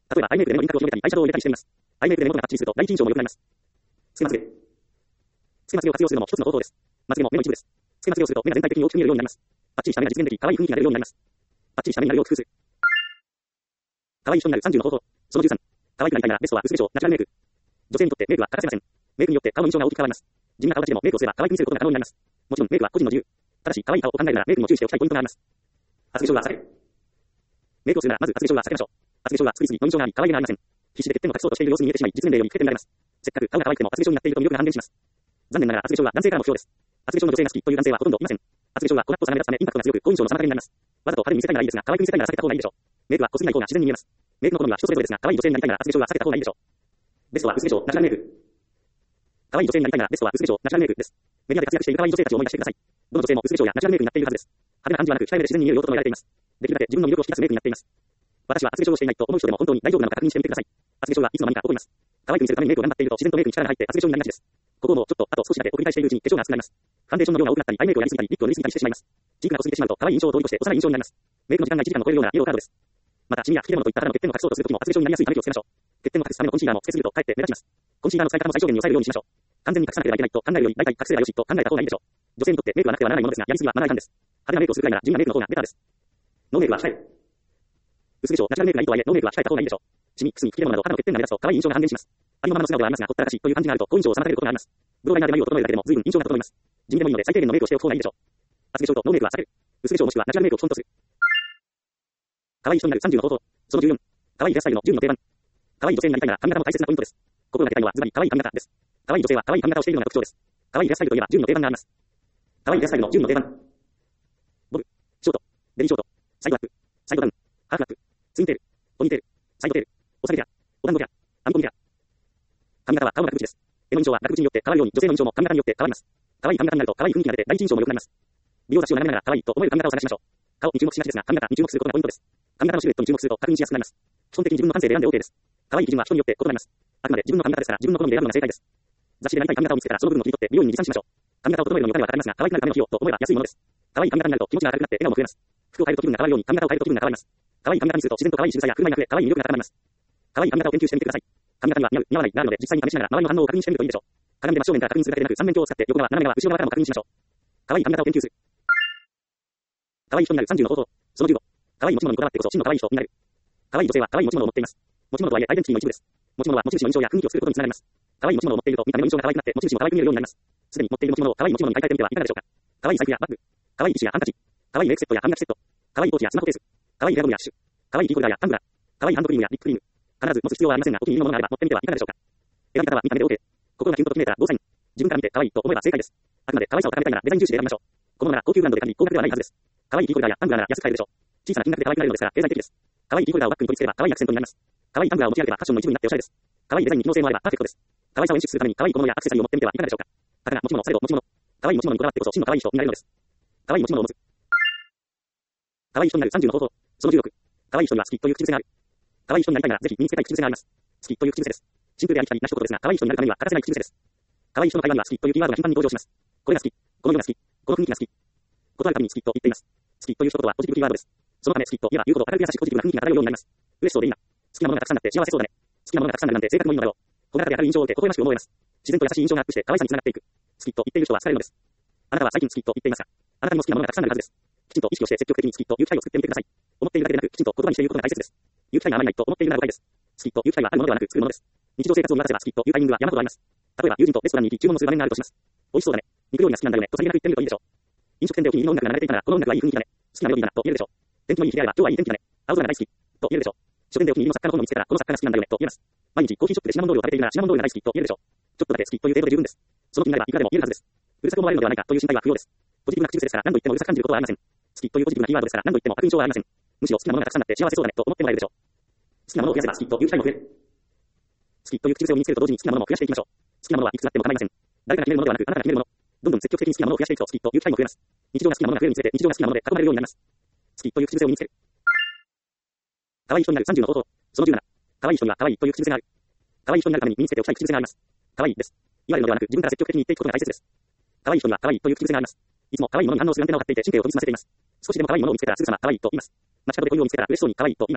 例えば、アイメイクで目の輪郭を広げたり、アイシャドウを入れたりしています。アイメイクで目元がはっきりすると、第一印象も良くなります。つけまつげ。つけまつげを活用するのも一つの方法です。まつげも目の一部です。つけまつげをすると、目が全体的に大きく見えるようになります。パッチリした目が実現でき、可愛い雰囲気が出るようになります。パッチリした目になるよう工夫する。可愛い人になる30の方法。その13。可愛くなりたいならベストは薄化粧、ナチュラルメイク。女性にとってメイクは欠かせません。メイクによって顔の印象が大きく変わります。地味な顔立ちでもメイクをすれば可愛く見せることが可能になります。もちろんメイクは個人の自由。ただし、可愛い顔を考えるならメイクにも注意しておきたいポイントがあります。厚化粧は避ける。メイクをするならまず厚化粧は避けましょう。厚化粧は作りすぎの印象があり、可愛げがありません。必死で欠点を隠そうとしている様子に見えてしまい、実年齢より老けて見られます。せっかく顔が可愛くても厚化粧になっていると魅力が半減します。残念ながら厚化粧は男性からの不評です。厚化粧の女性が好きという男性はほとんどいません。厚化粧は粉っぽさが目立つためインパクトが強く、好印象の妨げになります。わざと派手に見せたいならいいですが、可愛く見せたいなら避けた方がいいでしょう。メイクは濃すぎない方が自然に見えます。メイクの好みは人それぞれですが、可愛い女性になりたいなら厚化粧は避けた方がいいでしょう。ベストは薄化粧、ナチュラルメイク。可愛い女性になりたいならベストは薄化粧、ナチュラルメイクです。メディアで活躍している可愛い女性たちを思い出してください。どの女性も薄化粧やナチュラルメイクになっているはずです。派手な感じはなく、控えめで自然に見えるよう整えられています。できるだけ自分の魅力を引き出すメイクになっています。私は厚化粧をしていないと思う人でも本当に大丈夫なのか確認してみてください。厚化粧はいつの間にか起こります。可愛く見せるためにメイクを頑張っていると自然とメイクに力が入って厚化粧になりがちです。ここをもうちょっとあと少しだけを繰り返しているうちに化粧が薄くなります。ファンデーションの量が多くなったり、アイメイクをやりすぎたり、リップを塗りすぎたりしてしまいます。チークが濃すぎてしまうと可愛い印象を通り越して幼い印象になります。メイクの時間が1時間を超えるようなイエローカードです。また、シミや吹き出物といった肌の欠点を隠そうとするときも厚化粧になりやすいため気をつけましょう。欠点を隠すためのコンシーラーもつけすぎるとかえって目立ちます。コンシーラーの使い方も最小限に抑えるようにしましょう。完全に隠さなければいけないと考えるより、大体隠せばよしと考えた方がいいでしょう。女性にとってメイクはなくてはならないものですが、やりすぎはマナー違反です。派手なメイクをするくらいなら地味なメイクの方がベターです。ノーメイクは控える。薄化粧、ナチュラルメイクがいいとはいえ、ノーメイクは控えた方がいいでしょう。シミ、くすみ、吹き出物など肌の欠点が目立つと可愛い印象が半減します。ありのままの素顔がありますが、ほったらかしという感じがあると好印象を妨げることがあります。ブローライナーで眉を整えるだけでも随分印象が整います。地味でもいいので最低限のメイクをしておく方がいいでしょう。厚化粧とノーメイクは避ける。薄化粧もしくはナチュラルメイクを基本とする。可愛い人になる30の方法。その14。可愛いヘアスタイルの10の定番。可愛い女性になりたいなら髪型も大切なポイントです。心がけたいのはズバリ可愛い髪型です。可愛い女性は可愛い髪型をしているのが特徴です。可愛いヘアスタイルといえば10の定番があります。可愛いヘアスタイルの10の定番。ボブ、ショート、ベリーショート、サイドアップ、サイドダウン、ハーフアップ、ツインテール、ポニーテール、サイドテール、おさげヘア、お団子ヘア、編み込みヘア。髪型は顔の額縁です。絵の印象は額縁によって変わるように女性の印象も髪型によって変わります。可愛い髪型になると可愛い雰囲気が出て第一印象も良くなります。美容雑誌を眺めながら可愛いと思える髪型を探しましょう。顔に注目しがちですが、髪型に注目することがポイントです。髪型のシルエットに注目すると確認しやすくなります。基本的に自分の感性で選んで OK です。可愛い基準は人によって異なります。あくまで自分の髪型ですから自分の好みで選ぶのが正解です。雑誌でなりたい髪型を見つけたらその部分を切り取って美容院に持参しましょう。髪型を整えるのにお金はかかりますが、可愛くなるための費用と思えば安いものです。可愛い髪型になると気持ちが明るくなって笑顔も増えます。服を変えると気分が変わるように髪型を変えると気分が変わります。可愛い髪型にすると自然と可愛い仕草や振る舞いが増え、可愛い魅力が高まります。可愛い髪型を研究してみてください。髪型には似合う、似合わないがあるので実際に試しながら周りの反応を確認してみるといいでしょう。鏡で真正面から確認するだけでなく三面鏡を使って横側、斜め側、後ろ側からも確認しましょう。可愛い髪型を研究する。可愛い人になる30の方法。その15。可愛い持ち物にこだわってこそ真の可愛い人になる。可愛い女性は可愛い持ち物を持っています。持ち物とはいえアイデンティティの一部です。持ち物は持ち主の印象や雰囲気を作ることにつながります。可愛い持ち物を持っていると見た目の印象が可愛くなって持ち主も可愛く見えるようになります。すでに持っている持ち物を可愛い持ち物に買い替えてみてはいかがでしょうか。可愛い財布やバッグ、可愛いティッシュやハンカチ、可愛いメイクセットや歯磨きセット、可愛いポーチやスマホケース、可愛いヘアゴムやシュ、可愛いキーホルダーやタンブラー、可愛いハンドクリームやリップクリーム。必ず持つ必要はありませんが、お気に入りのものがあれば持ってみてはいかがでしょうか。選び方は見た目で OK。心がキュンとときめいたらゴーサイン。自分から見て可愛いと思えば正解です。あくまで可愛さを高めたいならデザイン重視で選びましょう。このままなら高級ブランドでかなり高額ではないはずです。可愛いキーホルダーやタンブラーなら安く買えるでしょう。小さな金額で可愛くなるのですから経済的です。可愛いキーホルダーをバッグに取り付ければ可愛いアクセントになります。可愛いタンブラーを持ち上げればファッションの一部になっておしゃれです。可愛いデザインに機能性もあればパーフェクトです。可愛さを演出するために可愛い小物やアクセサリーを持ってみてはいかがでしょうか。高な持ち物、されど持ち物。可愛い持ち物にこだわってこそ真の可愛い人になれるのです。可愛い持ち物を持つ。可愛い人になる30の方法。その16。可愛い人には好きという口癖がある。可愛い人になりたいならぜひ身につけたい口癖があります。好きという口癖です。シンプルでありきたりな一言ですが、可愛い人になるためには欠かせない口癖です。可愛い人の会話には好きというキーワードが頻繁に登場します。これが好き、この色が好き、この雰囲気が好き。断るたびに好きと言っています。好きという一言はポジティブキーワードです。そのため好きと言えば言うほど明るく優しいポジティブな雰囲気が漂うようになります。嬉しそうでいいな。好きなものがたくさんあって幸せそうだね。好きなものがたくさんあるなんて性格もいいのだろう。小柄で明るい印象を受け微笑ましく思えます。自然と優しい印象がアップして可愛さにつながっていく。好きと言っている人は好かれるのです。あなたは最近好きと言っていますか。あなたにも好きなものがたくさんあるはずです。きちんと意識をして積極的に好きという機会を作ってみてください。思っているだけでなくきちんと言葉にしていることが大切です。言う機会があまりないと思っているなら誤解です。好きという機会はあるものではなく作るものです。日常生活を見渡せば好きというタイミングは山ほどあります。例えば友人とレストランに行き注文のする場面があるとします。美味しそうだね。肉料理が好きなんだよねとさりげなく言ってみるといいでしょう。飲食店でお気に入りの音楽が流れていたならこの音楽はいい雰囲気だね。好きなメロディーだなと言えるでしょう。天気のいい日であれば今日はいい天気だね。青空が大好きと言えるでしょう。書店でお気に入りの作家の本を見つけたらこの作家が好きなんだよねと言えます。毎日コーヒーショップでシナモンロールを食べているならシナモンロールが大好きと言えるでしょう。ちょっとだけ好きという程度で十分です。その気になればいくらでも言えるはずです。うるさく思われるのではないかという心配は不要です。ポジティブな口癖ですから何度言ってもうるさく感じることはありません。好きというポジティブなキーワードですから何度言っても悪印象はありません。むしろ好きなものがたくさんあって幸せそうだねと思ってもらえるでしょう。好きなものを増やせば好きという機会も増える。好きという口癖を身につけると同時に好きなものも増やしていきましょう。好きなものはいくつあっても構いません。誰かが決めるものではなくあなたが決めるもの。どんどん積極的に好きなものを増やしていくと好きという機会も増えます。日常が好きなものが増えるにつれて日常が好きなもので囲まれるようになります。好きという口癖を身につける。可愛い人になる30の方法。その17。可愛い人には可愛いという口癖がある。可愛い人になるために身につけておきたい口癖があります。可愛いです。言われるのではなく自分から積極的に言っていくことが大切です。可愛い人には可愛いという口癖があります。いつも可愛いものに反応するアンテナを張っていて神経を研ぎ澄ませています。少しでも可愛いものを見つけたらすぐさま可愛いと言います。街角でこういうを見つけたら嬉しそうに可愛いと言います。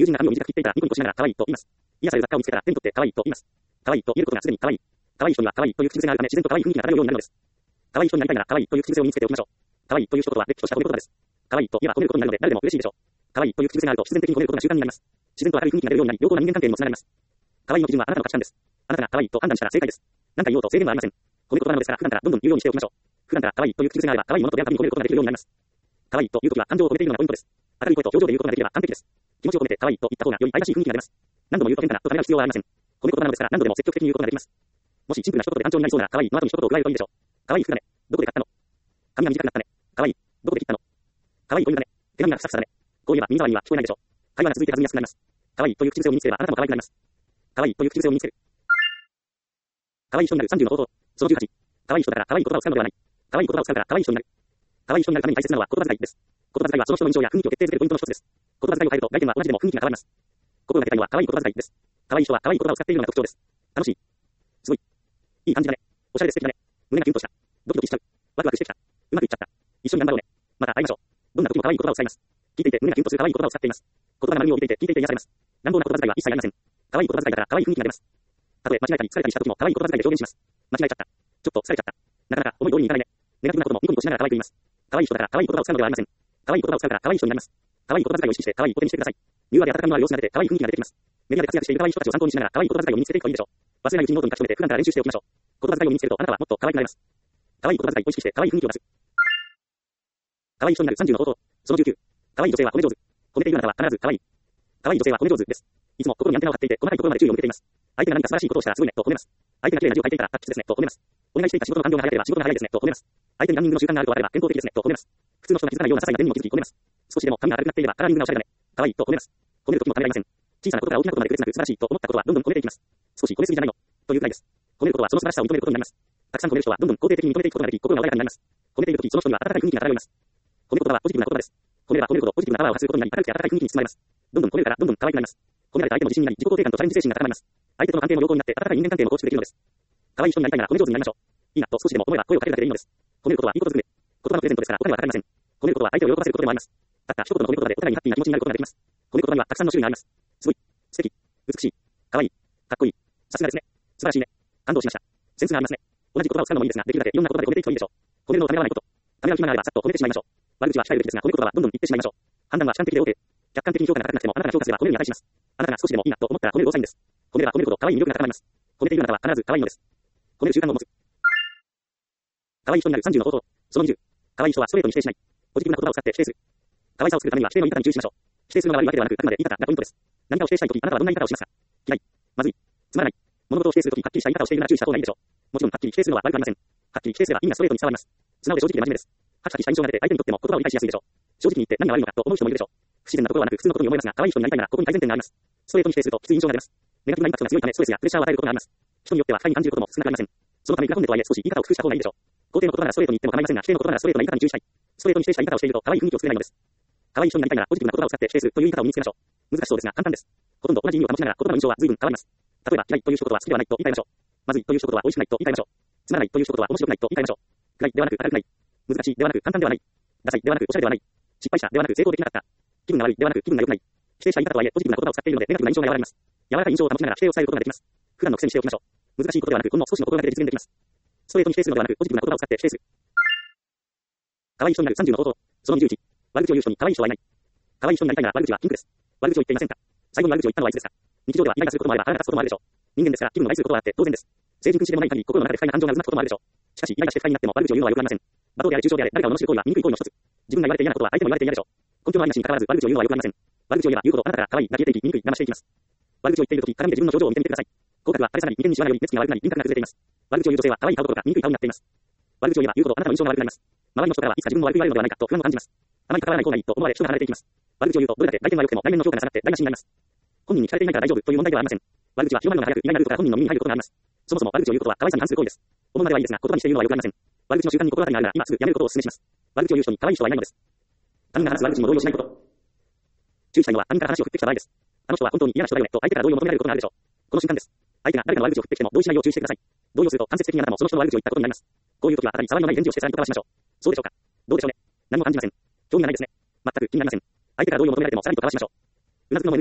友人が髪を短く切っていたらニコニコしながら可愛いと言います。癒される雑貨を見つけたら手に取って可愛いと言います。可愛いと言えることがすでに可愛い。可愛い人には可愛いという口癖があるため自然と可愛い雰囲気が漂うようになるのです。可愛い人になりたいなら可愛いという口癖を身につけておきましょう。可愛いという一言はれっきとした褒め言葉です。可愛いと言えば褒めることになるので誰でも嬉しいでしょう。可愛いという口癖があると必然的に褒めることが習慣になります。自然と明るい雰囲気が出るようになり良好な人間関係にもつながります。可愛いの基準はあなたの価値観です。あなたが可愛いと判断したら正解です。何か言おうと制限はありません。褒めることなのですから普段からどんどん言うようにしておきましょう。普段から可愛いという口癖があれば可愛いものと出会うたびに褒めることができるようになります。可愛いというときは感情を込めているのがポイントです。明るい声と表情で言うことができれば完璧です。気持ちを込めて可愛いと言った方がより愛らしい雰囲気が出ます。何度も言うと変だなとためらう必要はありません。褒めることなのですから何度でも積極的に言うことができます。もしシンプルな一言で単調になりそうなら可愛いの後に一言を加えるといいでしょう。可愛い服だね。どこで買ったの？髪が短くなったね。可愛い。どこで切ったの？可愛いお湯だね。手紙がふさふさだね。こう言えば耳障りには聞こえないでしょう。会話が続いて弾みやすくなります。可愛いという口癖を身につければあなたも可愛くなります。可愛いという口癖を身につける。可愛い人になる30の方法。その18。可愛い人だから可愛い言葉を使うのではない。可愛い言葉を使うから可愛い人になる。可愛い人になるために大切なのは言葉遣いです。言葉遣いはその人の印象や雰囲気を決定づけるポイントの一つです。言葉遣いを変えると外見は同じでも雰囲気が変わります。心がけたいのは可愛い言葉遣いです。可愛い人は可愛い言葉を使っているのが特徴です。楽しい。すごい。いい感じだね。おしゃれで素敵だね。胸がキュンとした。ドキドキしちゃう。ワクワクしてきた。うまくいっちゃった。一緒に頑張ろうね。また会いましょう。どんな時も可愛い言葉を使います。聞いていて胸がキュンとする可愛い言葉を使っています。言葉が波を見ていて聞いていて癒されます。乱暴な言葉遣いは一切ありません。可愛い言葉遣いだから可愛い雰囲気が出ます。たとえ間違えたり疲れたりした時も可愛い言葉遣いで表現します。間違えちゃった。ちょっと疲れちゃった。なかなか思い通りにいかないね。ネガティブなこともニコニコしながら可愛く言います。可愛い人だから可愛い言葉を使うのではありません。可愛い言葉を使うから可愛い人になります。可愛い言葉遣いを意識して可愛い言葉にしてください。柔和で温かみのある様子が出て可愛い雰囲気が出てきます。メディアで活躍している可愛い人たちを参考にしながら可愛い言葉遣いを身につけていくといいでしょう。忘れないうちにノートに書き留めて普段から練習しておきましょう。言葉遣いを身につけるとあなたはもっと可愛くなります。可愛い言葉遣いを意識して可愛い雰囲気を出す。可愛い人になる30の方法。その19。可愛い女性は褒め上手。褒めているあなたは必ず可愛い。可愛い女性は褒め上手です。いつも心にアンテナを張っていて細かいところまで注意を向けています。相手が何か素晴らしいことをしたらすごいねと褒めます。相手が綺麗な字を書いていたら達筆ですねと褒めます。お願いしていた仕事の完了が早ければ仕事が早いですねと褒めます。相手にランニングの習慣があるとあれば健康的ですねと褒めます。普通の人が気づかないような些細な点にも気づき褒めます。少しでも髪が明るくなっていればカラーリングがおしゃれだね。可愛いと褒めます。褒める時もためらいません。小さなことから大きなことまで区別なく素晴らしいと思ったことはどんどん褒めていきます。少し褒めすぎじゃないのというくらいです。褒めることはその素晴らしさを認めることになります。たくさん褒める人はどんどん肯定的に認めていくことができ、心が穏やかになります。褒めている時その人には温かい雰囲気が漂います。褒めることはポジティブな言葉です。褒めれば褒めるほどポジティブなパワーを発することになり、明るくて温かい雰囲気に包まれます。どんどん褒めるからどんどん可愛くなります。褒められた相手も自信になり、自己肯定感とチャレンジ精神が高まります。相手との関係も良好になって温かい人間関係も構築できるのです。可愛い人になりたいなら褒め上手になりましょう。いいなと少しでも思えば声をかけるだけでいいのです。褒めることはいいことずくめ。言葉のプレゼントですからお金はかかりません。褒めることは相手を喜ばせることでもあります。たった一言の褒め言葉でお互いにハッピーな気持ちになることができます。褒めることにはたくさんの種類があります。すごい、素敵、美しい、可愛い、かっこいい、さすがですね、素晴らしいね、感動しました。センスがありますね。同じ言葉を使うのもいいですが、できるだけいろんな言葉で褒めていくといいでしょう。褒めるのをためらわないこと。ためらう暇があればさっと褒めてしまいましょう。悪口は控えるべきですが、褒めることはどんどん言ってしまいましょう。判断は主観的で OK。客観的に評価が高くなくてもあなたが評価すれば褒めるに値します。あなたが少しでもいいなと思ったら褒めるゴーサインです。褒めれば褒めるほど可愛い魅力が高まります。褒めているあなたは必ず可愛いのです。褒める習慣を持つ。可愛い人になる30の方法。その20。可愛い人はストレートに否定しない。ポジティブな言葉を使って否定する。可愛さを作るためには否定の言い方に注意しましょう。否定するのが悪いわけではなく、あくまで言い方がポイントです。何かを否定したいとき、あなたはどんな言い方をしますか？嫌い、まずい、つまらない。物事を否定するとき、はっきりした言い方をしているなら注意した方がいいでしょう。もちろん、はっきり否定するのは悪くありません。はっきり否定すれば意味がストレートに伝わります。素直で正直で真面目です。はきはきした印象が出て、相手にとっても言葉を理解しやすいでしょう。正直に言って何が悪いのかと思う人もいるでしょう。不自然なところはなく普通のことに思いますが、可愛い人になりたいならここに改善点があります。ストレートに否定するときつい印象が出ます。ネガティブなインパクトが強いためストレスやプレッシャーを与えることがあります。人によっては不快に感じることも少なくありません。そのため、喜んでとはいえ少し言い方を工夫した方がいいでしょう。肯定の言葉ならストレートに言っても構いませんが、否定の言葉ならストレートな言い方に注意したい。ストレートに否定した言い方をしていると可愛い雰囲気を作れないのです。可愛い人になりたいならポジティブな言葉を使って否定するという言い方を身につけましょう。難しそうですが簡単です。ほとんど同じ意味を保ちながら言葉の印象は随分変わります。例えば、嫌いという一言は好きではないと言い換えましょう。まずいという一言は美味しくないと言い換えましょう。つまらないという一言は面白くないと言い換えましょう。暗いではなく明るくない。難しいではなく簡単ではない。ダサいではなくおしゃれではない。失敗したではなく成功できなかった。気分が悪いではなく気分が良くない。否定した言い方とはいえポジティブな言葉を使っているのでネガティブな印象が和らぎます。柔らかい印象を保ちながら否定を抑えることができます。普段の癖にしておきましょう。難しいことではなくほんの少しの心がけで実現できます。ストレートに否定するのではなくポジティブな言葉を使って否定する。可愛い人になる30の方法。その21。悪口を言う人に可愛い人はいない。可愛い人になりたいなら悪口はピンクです。悪口を言っていませんか？最後に悪口を言ったのはいつですか？日常ではイライラすることもあれば腹が立つこともあるでしょう。人間ですから気分を害することはあって当然です。成人君子でもない限り心の中で不快な感情が渦巻くこともあるでしょう。しかしイライラして不快になっても悪口を言うのは良くありません。罵倒であれ中傷であれ誰かを罵る行為は醜い行為の一つ。自分が言われて嫌なことは相手も言われて嫌でしょう。根拠のありなしに関わらず悪口を言うのは良くありません。悪口を言えば言うほどあなたが可愛いが消えていき醜い騙していきます。悪口を言っているとき鏡で自分の表情を見てみてください。口角は垂れ下がり眉間にシワがより目つきが悪くなり輪郭が崩れています。悪口を言う女性は可愛い顔どころか醜い顔になっています。悪口を言えば言うほどあなたの印象が悪くなります。周りの人からはいつか自分も悪く言われるのではないかと不安を感じます。あまり関わらない方がいいと思われ人が離れていきます。悪口を言うとどれだけ外見が良くても内面の評価が下がって台無しになります。本人に聞かれていないから大丈夫という問題ではありません。悪口は広まるのが早く意外なルートから本人の耳に入ることがあります。そもそも悪口を言うことは可愛さに反する行為です。思うまではいいですが言葉にしているのは良くありません。悪口の習慣に心当たりがあるなら今すぐやめることをお勧めします。悪口を言う人に可愛い人はいないのです。他人が話す悪口にも動揺しないこと。注意したいのは他人から話を振ってきた場合です。あの人は本当に嫌な人だよねと相手から同意を求められることがあるでしょう。この瞬間です。相手が誰かの悪口を振ってきても同意しないよう注意してください。動揺すると間接的にあなたもその人の悪口を言ったことになります。こういう時はあたり騒ぎのない返事をしてさらに言葉しましょう。そうでしょうか。どうでしょうね。何も感じません。興味がないですね。全く気になりません。相手から同意を求められてもさらに言葉しましょう。うなずくのも NG です。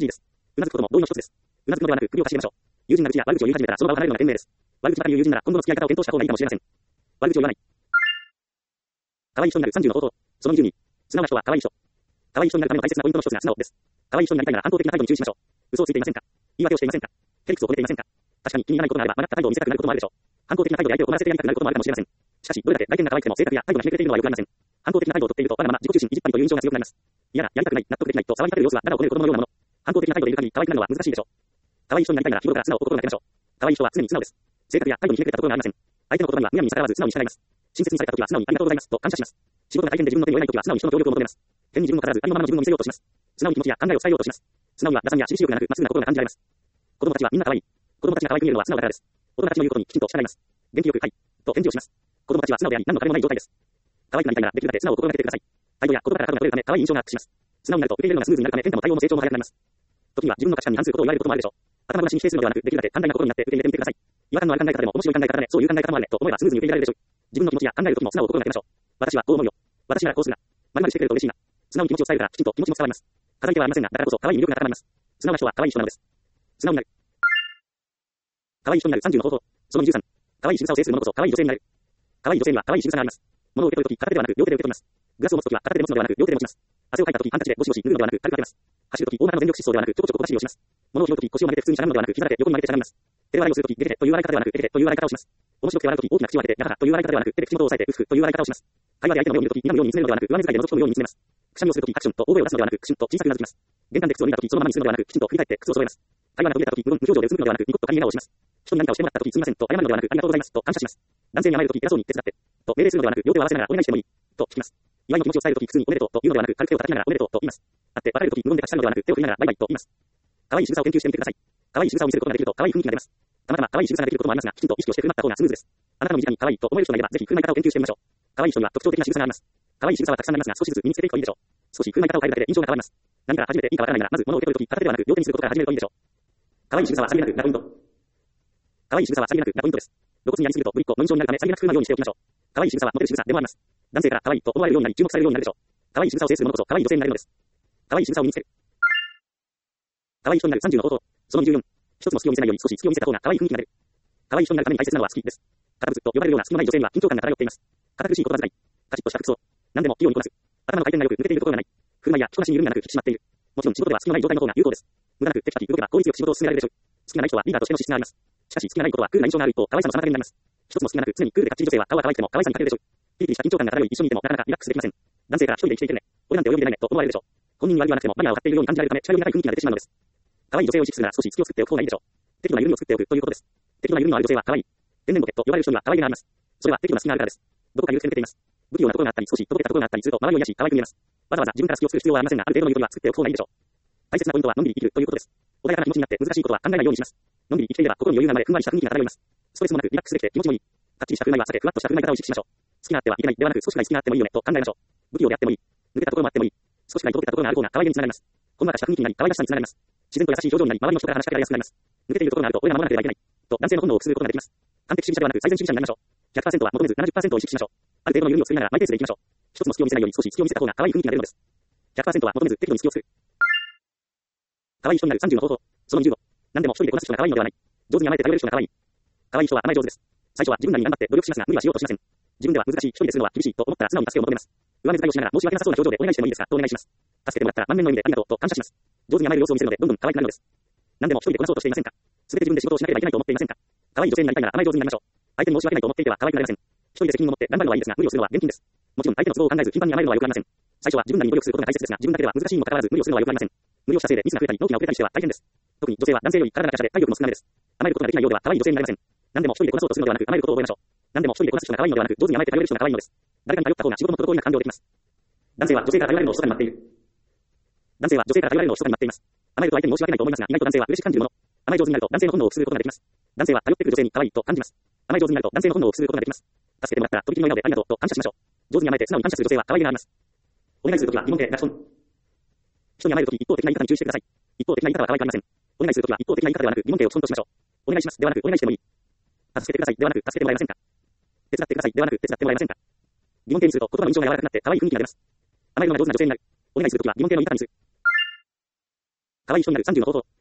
うなずくことも同意の一つです。うなずくのではなく、首をかしげましょう。友人が愚痴や悪口を言い始めたら、その場を離れるのが賢明です。悪口ばかり言う友人なら、今後の付き合い方を検討した方がいいかもしれません。悪口を言わない。可愛い人になる30の方法。その22。素直な人は可愛い人。可愛い人になるための大切なポイントの一つが素直です。可愛い人になりたいなら反抗的な態度に注意しましょう。嘘をついていませんか？言い訳をしていませんか？ヘリクスを止めていませんか？確かに気に入らないことがあれば、曲がった態度を見せたくなることもあるでしょう。反抗的な態度で相手を困らせてやりたくなることもあるかもしれません。しかし、どれだけ外見が可愛くても性格や態度がひねくれているのはよくありません。反抗的な態度をとっていると、わがまま自己中心、意地っぱりという印象が強くなります。嫌だ、やりたくない、納得できないと騒ぎ立てる様子は、だらをこねる子供のようなもの。反抗的な態度でいる限り可愛くなるのは難しいでしょう。可愛い人になりたいなら日頃から素直を心がけましょう。可愛い人は常に素直です。性格や態度にひねくれたところがありません。相手の言葉にはむやみに逆らわず素直に従います。親切にされた時は素直にありがとうございますと感謝します。仕事が大変で自分の手に負えない時は素直に人の協力を求めます。変に自分の語らずありのままの自分を見せようとします。素直に気持ちや考えを伝えようとします。素直には打算や私利私欲ではなく、まっすぐな心が感じられます。子供たちはみんな可愛い。子供たちが可愛く見えるのは素直だからです。大人たちの言うことにきちんと従います。元気よく、はい、と返事をします。子供たちは素直であり、何の壁もない状態です。可愛くなりたいなら、できるだけ素直を心がけてください。態度や言葉から角が取れるため、可愛い印象がアップします。素直になると受け入れるのがスムーズになるため、変化も対応も成長も早くなります。時には自分の価値観に反することを言われることもあるでしょう。頭ごなしに否定するのではなく、できるだけ寛大な心になって受け入れてみてください。違和感のある考え方でも面白い考え方で、そういう考え方もあるねと思えばスムーズに受け入れられるでしょう。自分の気持ちや考える時も素直を心がけましょう。私はこう思うよ。私ならこうするが、〇〇してくれると嬉しいな。素直に気持ちを伝えるから、きちんと気持ちも伝わります。飾り手はありませんが、だからこそ可愛い魅力が高まります。素直な人は可愛い人なのです。素直になる。可愛い人になる30の方法。その23。可愛い仕草を制する者こそ可愛い女性になる。可愛い女性には可愛い仕草があります。物を受け取るとき、片手ではなく両手で受け取ります。グラスを持つときは片手で持つのではなく両手で持ちます。汗をかいたときハンカチでゴシゴシ拭うのではなく軽く当てます。走るとき大腹の全力疾走ではなくちょこちょこ小走りをします。物を拾うとき腰を曲げて普通にしゃがむのではなく膝だけ横に曲げてしゃがみます。手で笑いをするとき出てという笑い方ではなく出てという笑い方をします。面白くて笑うとき大きな口を開けてガハハという笑い方ではなく手で口元を押さえてうふふという笑い方をします。会話で相手の目を見るとき睨むように見つめるのではなく上目遣いで覗き込むように見つめます。くしゃみをするときアクションと大声を出すのではなくクシュンと小さくうなずきます。玄関で靴を脱いだときそのままにするのではなくきちんと振り返って靴を揃えます。会話が途切れたとき無表情でうつむくのではなくニコッと軽い笑顔をします。人に何かをしてもらったときすみませんと謝るのではなくありがとうございますと感謝します。男性に甘えるとき偉そうに手伝ってと命令するのではなく両手を合わせながらお願いしてもいいと聞きます。祝いの気持ちを伝えるとき普通におめでとうと言うのではなく軽く手を叩きながらおめでとうと言います。会って別れるとき無言で立ち去るのではなく手を振りながらバイバイと言います。可愛い仕草を研究してみてください。可愛い仕草を見せることができると可愛い雰囲気が出ます。たまたま可愛い仕草ができることもありますが、きちんと意識をして振る舞った方がスムーズです。あなたの身近に可愛いと思える人がいればぜひ振る舞い方を研究してみましょう。可愛い人には特徴的な仕草があります。可愛い仕草はたくさんありますが少しずつ身につけていくといいでしょう。少し振る舞い方を変えるだけで印象が変わります。何から始めていいかわからないならまず物を受け取るとき片手ではなく両手にすることから始めるといいでしょう。可愛い仕草はさりげなくなポイント。可愛い仕草はさりげなくなポイントです。露骨にやりすぎるとぶりっ子の印象になるためさりげなく振る舞うようにしておきましょう。可愛い仕草はモテる仕草でもあります。男性から可愛いと思われるようになり注目されるようになるでしょう。可愛い仕草を制する者こそ可愛い女性になれるのです。可愛い仕草を身につける。可愛い人になる30の方法。その24。一つの隙を見せないように少し隙を見せた方が可愛い雰囲気になれる。可愛い人になるために大切なのは好きです。堅物と呼ばれるような隙のない女性には緊張感が漂っています。堅苦しい言葉遣い。カチッとした服装。何でも器用にこなす。頭の回転が良く抜けているところがない。振る舞いや着こなしに緩みがなく引き締まっている。もちろん仕事では隙のない状態の方が有効です。無駄なくテキパキ動けば効率よく仕事を進められるでしょう。隙がない人はリーダーとしての資質があります。しかし隙がないことはクールな印象がある一方、可愛さの妨げになります。一つの隙がなく常にクールでかっちり女性は顔は可愛くても可愛さに欠けるでしょう。ピリピリした緊張感が漂い一緒にいてもなかなかリラックスできません。男性から一人で生きていけるね。俺なんて泳ぎでないねと思われるでしょう。本人に悪いはなくてもマナーを張っているように感じられるため近寄りがたい雰囲気が出てしまうのです。可愛い女性を意識するなら少し隙を作っておく方がいいでしょう。適度な緩みを作っておくということです。適度な緩みのある女性は可愛い。天然ボケと呼ばれる人には可愛げがあります。それは適度な隙があるからです。どこかに抜けています。不器用なところがあったり少しとぼけたところがあったりすると周りを癒し可愛く見えます。わざわざ自分から隙を作る必要はありませんがある程度の緩みは作っておく方がいいでしょう。大切なポイントはのんびり生きるということです。穏やかな気持ちになって難しいことは考えないようにします。のんびり生きていれば心に余裕が生まれふんわりした雰囲気が漂います。ストレスもなくリラックスできて気持ちもいい。かっちりした振る舞いは避けふわっとした振る舞い方を意識しましょう。好きがあってはいけないではなく少しが好きがあってもいいよねと考えましょう。不器用であってもいい。抜けたところもあってもいい。少しが届けたところがある方が可愛げにつながります。ほんわかした雰囲気になり可愛らしさにつながります。自然と優しい表情になり周りの人から話しかけられやすくなります。抜けているところがあると俺が守らなければいけないと男性の本能をくすぐることができます。完璧主義者ではなく最善主義者になりましょう。100% は求めず 70% を意識しましょう。ある程度の緩みを作りながらマイペースでいきましょう。一つの隙を見せないように少し隙を見せた方が可愛い雰囲気が出るのです。100% は求めず適度に隙を作る。可愛い人になる30の方法。その25。何でも一人でこなす人が可愛いのではない。上手に甘えて頼れる人が可愛い。可愛い人は甘え上手です。最初は自分なりに頑張って努力しますが無理はしようとしません。自分では難しい一人でするのは厳しいと思ったら素直に助けを求めます。上目遣いをしながら申し訳なさそうな表情でお願いしてもいいですかとお願いします。助けてもらったら満面の意味でありがとうと感謝します。上手に甘える様子を見せるのでどんどん可愛くなるのです。何でも一人でこなそうとしていませんか？すべて自分で仕事をしなければいけないと思っていませんか？可愛い女性になりたいなら甘え上手になりましょう。相手に申し訳ないと思っていては可愛くなれません。一人で責任を持って頑張るのはいいですが無理をするのは厳禁です。もちろん相手の都合を考えず頻繁に甘えるのはよくありません。最初は自分なりに努力することが大切ですが自分だけでは難しいにもかかわらず無理をするのはよくありません。無理をしたせいでミスが増えたり納期が遅れたりしては大変です。特に女性は男性より体が華奢で体力も少なめです。甘えることができないようでは可愛い女性になれません。何でも一人でこなそうとするのではなく甘えることを覚えましょう。何でも一人でこなす人が可愛いのではなく上手に甘えて頼れる人が可愛いのです。誰かに頼った方が仕事も滞りなく完了できます。男性は女性から頼られるのを密かに待っている。男性は女性から頼られるのを密かに待っています。甘えると相手に申し訳ないと思いますが意外と男性は嬉しく感じるもの。甘え上手になると男性の本能をくすぐることができます。男性は頼ってくる女性に可愛いと感じます。甘え上手になると男性の本能をくすぐることができます。助けてもらったらとびきりの笑顔でありがとうと感謝しましょう。上手に甘えて素直に感謝する女性は可愛げがあります。お願いするときは疑問形ガチョン。人に甘えるとき一方的な言い方に注意してください。一方的な言い方は可愛くありません。お願いするときは一方的な言い方ではなく疑問形を基本としましょう。お願いしますではなくお願いしてもいい。助けてくださいではなく助けてもらえませんか。手伝ってくださいではなく手伝ってもらえませんか。疑問形にすると言葉の印象が柔らかくなって可愛い雰囲気が出ます。甘えるのが上手な女性になる。お願いするときは疑問形の言い方にする。可愛い人になる30の方法。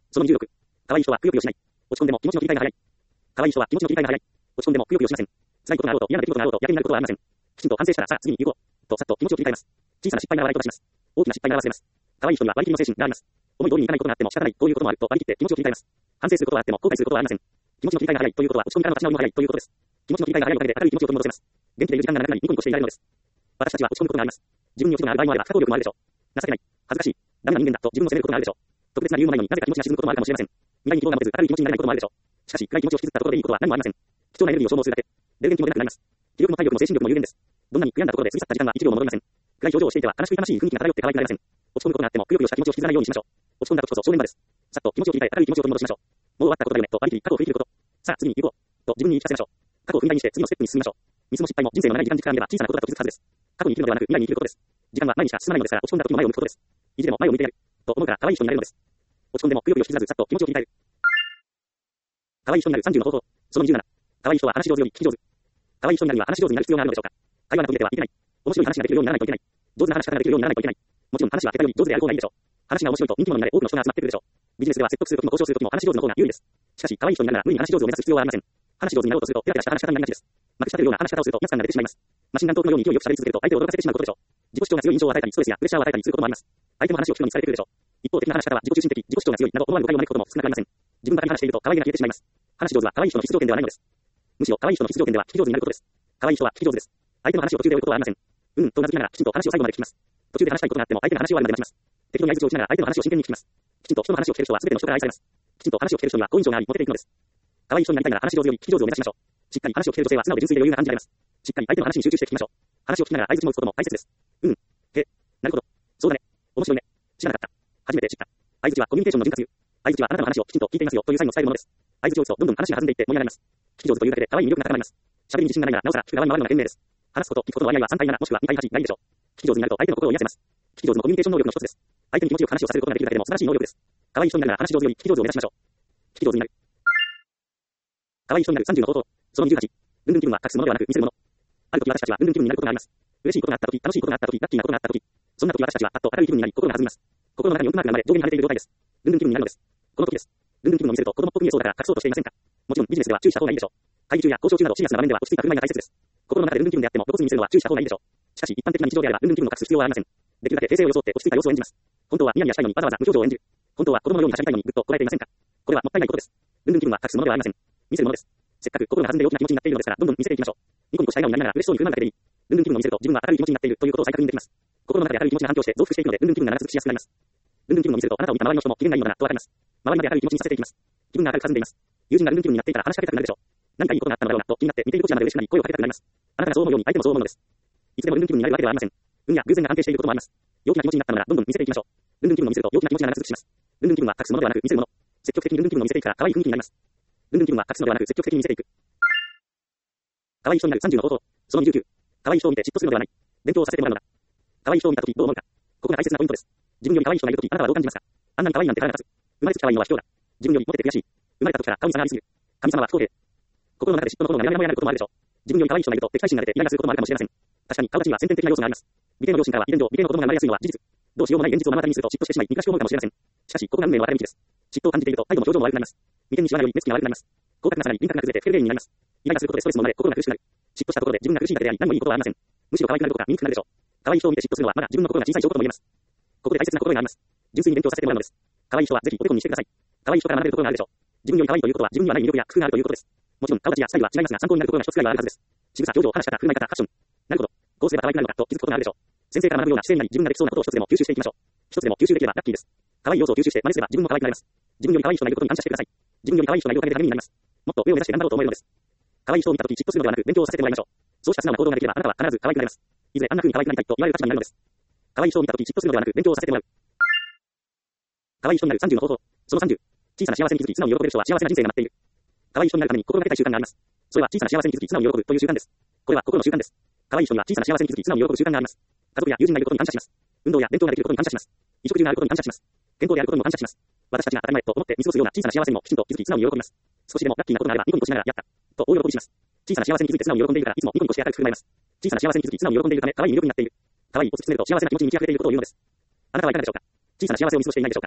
その26。可愛い人はくよくよしない。落ち込んでも気持ちの切り替えが早い。可愛い人は気持ちの切り替えが早い。落ち込んでもくよくよしません。辛いことがあろうと嫌な出来事があろうとやけになることはありません。きちんと反省したらさあ次に行こう。とさっと気持ちを切り替えます。小さな失敗なら笑いと出します。大きな失敗なら忘れます。可愛い人には割り切りの精神があります。思い通りにいかないことがあっても仕方ないということもあると割り切って気持ちを切り替えます。反省することはあっても後悔することはありません。気持ちの切り替えが早いということは落ち込みからの立ち直りも早いということです。気持ちの切り替えが早いおかげで明るい気持ちを取り戻せます。元気でいる時間が長くなりニコニコしていられるのです。私たちは落ち込むことがあります。自分に落ち度がある場合もあれば不可抗力もあるでしょう。情けない、恥ずかしい、ダメな人間だと自分を責めることがあるでしょう。特別な理由もないのになぜか気持ちが沈むこともあるかもしれません。未来に希望が持てず明るい気持ちになれないこともあるでしょう。しかし暗い気持ちを引きずったところでいいことは何もありません。貴重なエネルギーを消耗するだけ。出る元気も出なくなります。気力も体力も精神力も有限です。どんなに悔やんだところで過ぎ去った時間は1秒も戻りません。暗い表情をしていては悲しく悲しい雰囲気が漂って可愛くなりません。落ち込むことがあってもくよくよした気持ちを引きずらないようにしましょう。落ち込んだ時こそ正念場です。さっと気持ちを切り替え明るい気持ちを取り戻しましょう。もう終わったことだよねと割り切り過去を振り切ること。さあ次に行こうと自分に言い聞かせましょう。過去を踏み台にして次のステップに進みましょう。ミスも失敗も人生の長い時間軸から見れば小さなことだと気づくはずです。過去に生きるのではなく未来に生きることです。時間は前にしか進まないのですから落ち込んだ時の前を向くことです。いずれも前を向いてやると思うから可愛い人になれるのです。落ち込んでもくよくよ引きずらずさっと気持ちを切り替える。可愛い人になる30の方法。その27。可愛い人は話し上手より聞き上手。可愛い人になるには話し上手になる必要があるのでしょうか。会話が途切れてはいけない。面白い話ができるようにならないといけない。上手な話し方ができるようにならないといけない。もちろん話は下手より上手である方がいいでしょう。話が面白いと人気者になれ多くの人が集まってくるでしょう。ビジネスでは説得する時も交渉する時も話し上手の方が有利です。しかし可愛い人になるなら無理に話し上手を目指す必要はありません。話し上手になろうとするとペラペラした話し方になりがちです。まくし立てるような話し方をすると威圧感が出てしまいます。マシンガントークのように勢いよく喋り続けると相手を驚かせてしまうことでしょう。自己主張が強い印象を与えたりストレスやプレッシャーを与えたりすることもあります。相手も話を聞くのに疲れてくるでしょう。一方的な話し方は自己中心的、自己主張が強いなど思わぬ誤解を招くことも少なくありません。自分ばかり話していると可愛げが消えてしまいます。話し上手は可愛い人の必要点ではないのです。むしろ可愛い人の必要点では聞き上手になることです。可愛い人は聞き上手です。相手の話を途中で終えることはありません。とうなずきながらきちんと話を最後まで聞きます。途中で話したいことがあっても相手の話を終わるまで待ちます。適当に相槌を打ちながら相手の話を真剣に聞きます。きちんと人の話を聞ける人は全ての人から愛されます。きちんと話を聞ける人には好印象がありモテていくのです。可愛い人になりたいなら話し上手より聞き上手を目指しましょう。しっかり話を聞ける女性は素直で純粋で余裕が感じられます。しっかり相手の話に集中して聞きましょう。話を聞きながら相槌も打つことも大切です。なるほど。そうだね。面白いね。知らなかった。初めて知った。相槌はコミュニケーションの潤滑油。相槌はあなたの話をきちんと聞いていますよというサインを伝えるものです。相槌を打つとどんどん話が弾んでいって盛り上がります。聞き上手というだけで可愛い魅力が高まります。喋りに自信がないならなおさら聞く側に回るのが賢明です。話すこと、聞くことの割合は3対7もしくは2対8がいいでしょう。聞き上手になると相手の心を癒せます。聞き上手のコミュニケーション能力の一つです。相手に気持ちよく話をさせることができるだけでも素晴らしい能力です。可愛い人になるなら話し上手より聞き上手を目指しましょう。聞き上手になる。可愛い人になる30の方法。その28。ルンルン気分は隠すものではなく見せるもの。ある時私たちはルンルン気分になることがあります。嬉しいことがあった時、楽しいことがあった時、ラッキーなことがあった時、そんな時私たちはパッと明るい気分になり心が弾みます。心の中に奥マークが生まれ上下に腫れている状態です。ルンルン気分になるのです。この時です。ルンルン気分を見せると子供っぽく見えそうだから隠そうとしていませんか。もちろんビジネスでは注意した方がいいでしょう。会議中や交渉中などシリアスな場面では落ち着いた振る舞いが大切です。心の中でルンルン気分であっても露骨に見せるのは注意した方がいいでしょう。しかし一般的な日常であればルンルン気分を隠す必要はありません。できるだけ平静を装って落ち着いた様子を演じます。本当はニヤニヤしたいのにわざわざ無表情を演じる。本当は子供のようにはしゃぎたいのにぐっとこらえていませんか。これはもったいないことです。ルンルン気分は隠すものではありません。見せるものです。せっかく心が弾んで陽気な気持ちになっているのですからどんどん見せていきましょう。ニコニコした笑顔になりながら嬉しそうに振る舞うだけでいい。ルンルン気分を見せると自分は明るい気持ちになっているということを再確認できます。心の中で明るい気持ちが反響して増幅していくのでルンルン気分が長続きしやすくなります。ルンルン気分を見せるとあなたを見た周りの人も機嫌がいいのだなとわかります。周りまで明るい気持ちにさせていきます。気分が明るく弾んでいます。友人がルンルン気分になっていたら話しかけたくなるでしょう。何かいいことがあったのだろうなと気になって見ているこちらまで嬉しくなり声をかけたくなります。あなたがそう思うように相手もそう思うのです。いつでもルンルン気分になるわけではありません。運や偶然が関係していることもあります。陽気な気持ちになったのならどんどん見せていきましょう。ルンルン気分を見せると陽気な気持ちが長続きします。ルンルン気分は隠すものではなく見せるもの。積極的にルンルン気分を見せていくから可愛い雰囲気になります。ルンルン気分は隠すのではなく積極的に見せていく。可愛い人になる30の方法。その29。可愛い人を見て嫉妬するのではない。勉強をさせてもらうのだ。可愛い人を見たときどう思うか。ここが大切なポイントです。自分より可愛い人がいるときあなたはどう感じますか。あんなに可愛いなんて腹が立つ。生まれつき可愛いのは卑怯だ。自分よりモテて悔しい。生まれた時から神様がありすぎる。神様は不公平。心の中で嫉妬の炎がやらやらやらこともあるでしょう。自分より可愛い人がいると敵対心が出てイライラすることもあるかもしれません。確かに顔立ちには先天的な要素があります。美形の両親からは遺伝上美形の子供が生まれやすいのは事実。どうしようもない現実を目の当たりにすると嫉妬してしまい憎らしく思うかもしれません。しかしここが運命の分かれ道です。嫉妬を感じていると態度も表情も悪くなります。眉間にシワがより目つきが悪くなります。口角が下がり輪郭が崩れて不原因になります。イライラすることでストレスも生まれ心が苦しくなる。嫉妬したところで自分が苦しいだけであり何もいいことはありません。むしろ可愛くなることが人気になるでしょう。可愛い人を見て嫉妬するのはまだ自分の心が小さい証拠とも言えます。ここで大切な心があります。純粋に勉強させてもらうのです。可愛い人はぜひお手本にしてください。可愛い人から学べることがあるでしょう。自分より可愛いということは自分にはない魅力や工夫があるということです。もちろん顔立ちやスタイルは違いますが参考になるところが一つくらいはあるはずです。仕草、表情、話し方、振る舞い方、ファッション。なるほど。こうすれば可愛くなるのかと気づくことがあるでしょう。先生から学ぶような姿勢になり自分ができそうなことを一つでも吸収していきましょう。一つでも吸収できればラッキーです。可愛い要素を吸収して真似すれば自分も可愛くなります。自分より可愛い人がいることに感謝してください。自分より可愛い人がいるおかげで励みになります。もっと上を目指して頑張ろうと思えるのです。可愛い人を見たとき嫉妬するのではなく勉強させてもらいましょう。そうした素直な行動ができればあなたは必ず可愛くなります。いずれあんな風に可愛くなりたいと言われる立場になるのです。可愛い人を見たとき嫉妬するのではなく勉強させてもらう。可愛い人になる30の方法。その30。小さな幸せに気づき素直に喜べる人は幸せな人生が待っている。可愛い人になるために心がけたい習慣があります。それは小さな幸せに気づき素直に喜ぶという習慣です。これは心の習慣です。可愛い人には小さな幸せに気づき素直に喜ぶ習慣があります。家族や友人がいることに感謝します。運動や勉強ができることに感謝します。衣食住があることに感謝します。健康であることにも感謝します。私たちが当たり前と思って見過ごすような小さな幸せにもきちんと気づき素直に喜びます。少しでもラッキーなことがあればニコニコしながらやったと大喜びします。小さな幸せに気づいて素直に喜んでいるからいつもニコニコして明るく振る舞います。小さな幸せに気づき素直に喜んでいるため可愛い魅力になっている。可愛いを突き詰めると幸せな気持ちに満ち溢れていることを言うのです。あなたはいかがでしょうか。小さな幸せを見過ごしていないでしょうか。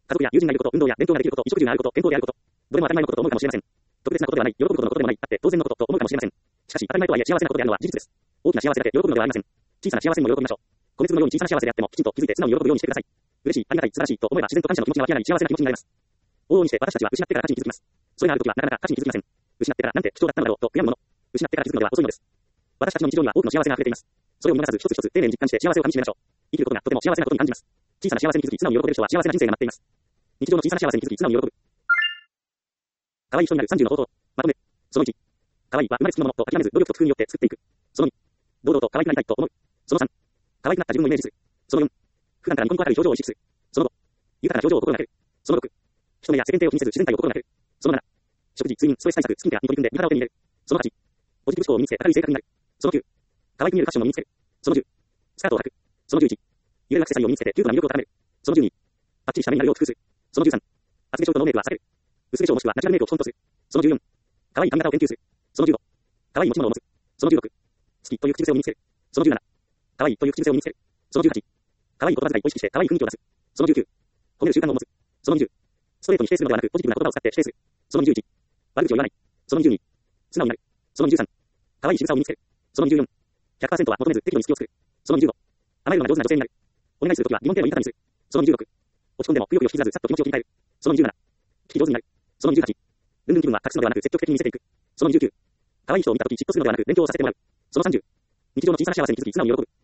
家族や友人がいること、運動や勉強ができること、衣食住があること、健康であること。どれも当たり前のことと思うかもしれません。特別なことではない、喜ぶことのことでもない、あって当然のことと思うかもしれません。しかし、当たり前とはいえ幸せなことであるのは事実です。大きな幸せだけ喜ぶのではありません。小さな幸せにも喜びましょう。米粒のように小さな幸せであっても、きちんと気づいて素直に喜ぶようにしてください。嬉しい、ありがたい、素晴らしいと思えば自然と感謝の気持ちが湧き上がり幸せな気持ちになります。往々にして私たちは失ってから価値に気づきます。それがあるときはなかなか価値に気づきません。失ってからなんて貴重だったのだろうと悔やむもの。失ってから気づくのでは遅いのです。私たちの日常には多くの幸せが溢れています。それを見逃さず一つ一つ丁寧に実感して幸せをかみしめましょう。生きることがとても幸せなことに感じます。小さな幸せに気づき素直に喜べる人は幸せな人生が待っています。日常の小さな幸せに気づき素直に喜ぶ。可愛い人になる30の方法。まとめ。その1。可愛いは生まれつきのものと諦めず努力と工夫によって作っていく。その2。堂々と可愛くなりたいと思う。その3。可愛くなった自分をイメージする。その4。普段からニコニコ明るい表情を意識する。その5。豊かな表情を心がける。その6。人目や世間体を気にせず自然体を心がける。その7。食事、睡眠、ストレス対策、スキンケアに取り組んで身体を手に入れる。その8。ポジティブ思考を身につけ明るい性格になる。その9。可愛く見えるファッションを身につける。その10。スカートを履く。その11。揺れるアクセサリーを身につけてキュートな魅力を高める。その12。パッチリした目になるよう工夫する。その13。厚化粧とノーメイクは避ける。薄化粧もしくはナチュラルメイクを基本とする。その14。可愛い髪型を研究する。その15。可愛い持ち物を持つ。その16。好きという口癖を身につける。その17。可愛いという口癖を身につける。その18。可愛い言葉遣いを意識して可愛い雰囲気を出す。その19。褒める習慣を持つ。その20。ストレートに否定するのではなくポジティブな言葉を使って否定する。その21。悪口を言わない。その22。素直になる。その23。可愛い仕草を身につける。その24。100% は求めず適度に隙を作る。その25。甘えるのが上手な女性になる。お願いするときは疑問点を豊かにする。その16。落ち込んでもくよくよ引きずらずさっと気持ちを切り替える。その27。聞き上手になる。その18。ルンルン気分は隠すのではなく積極的に見せていく。その29。可愛い人を見たとき嫉妬するのではなく勉強をさせてもらう。その30。日常の小さな幸せに気づき素直に喜ぶ。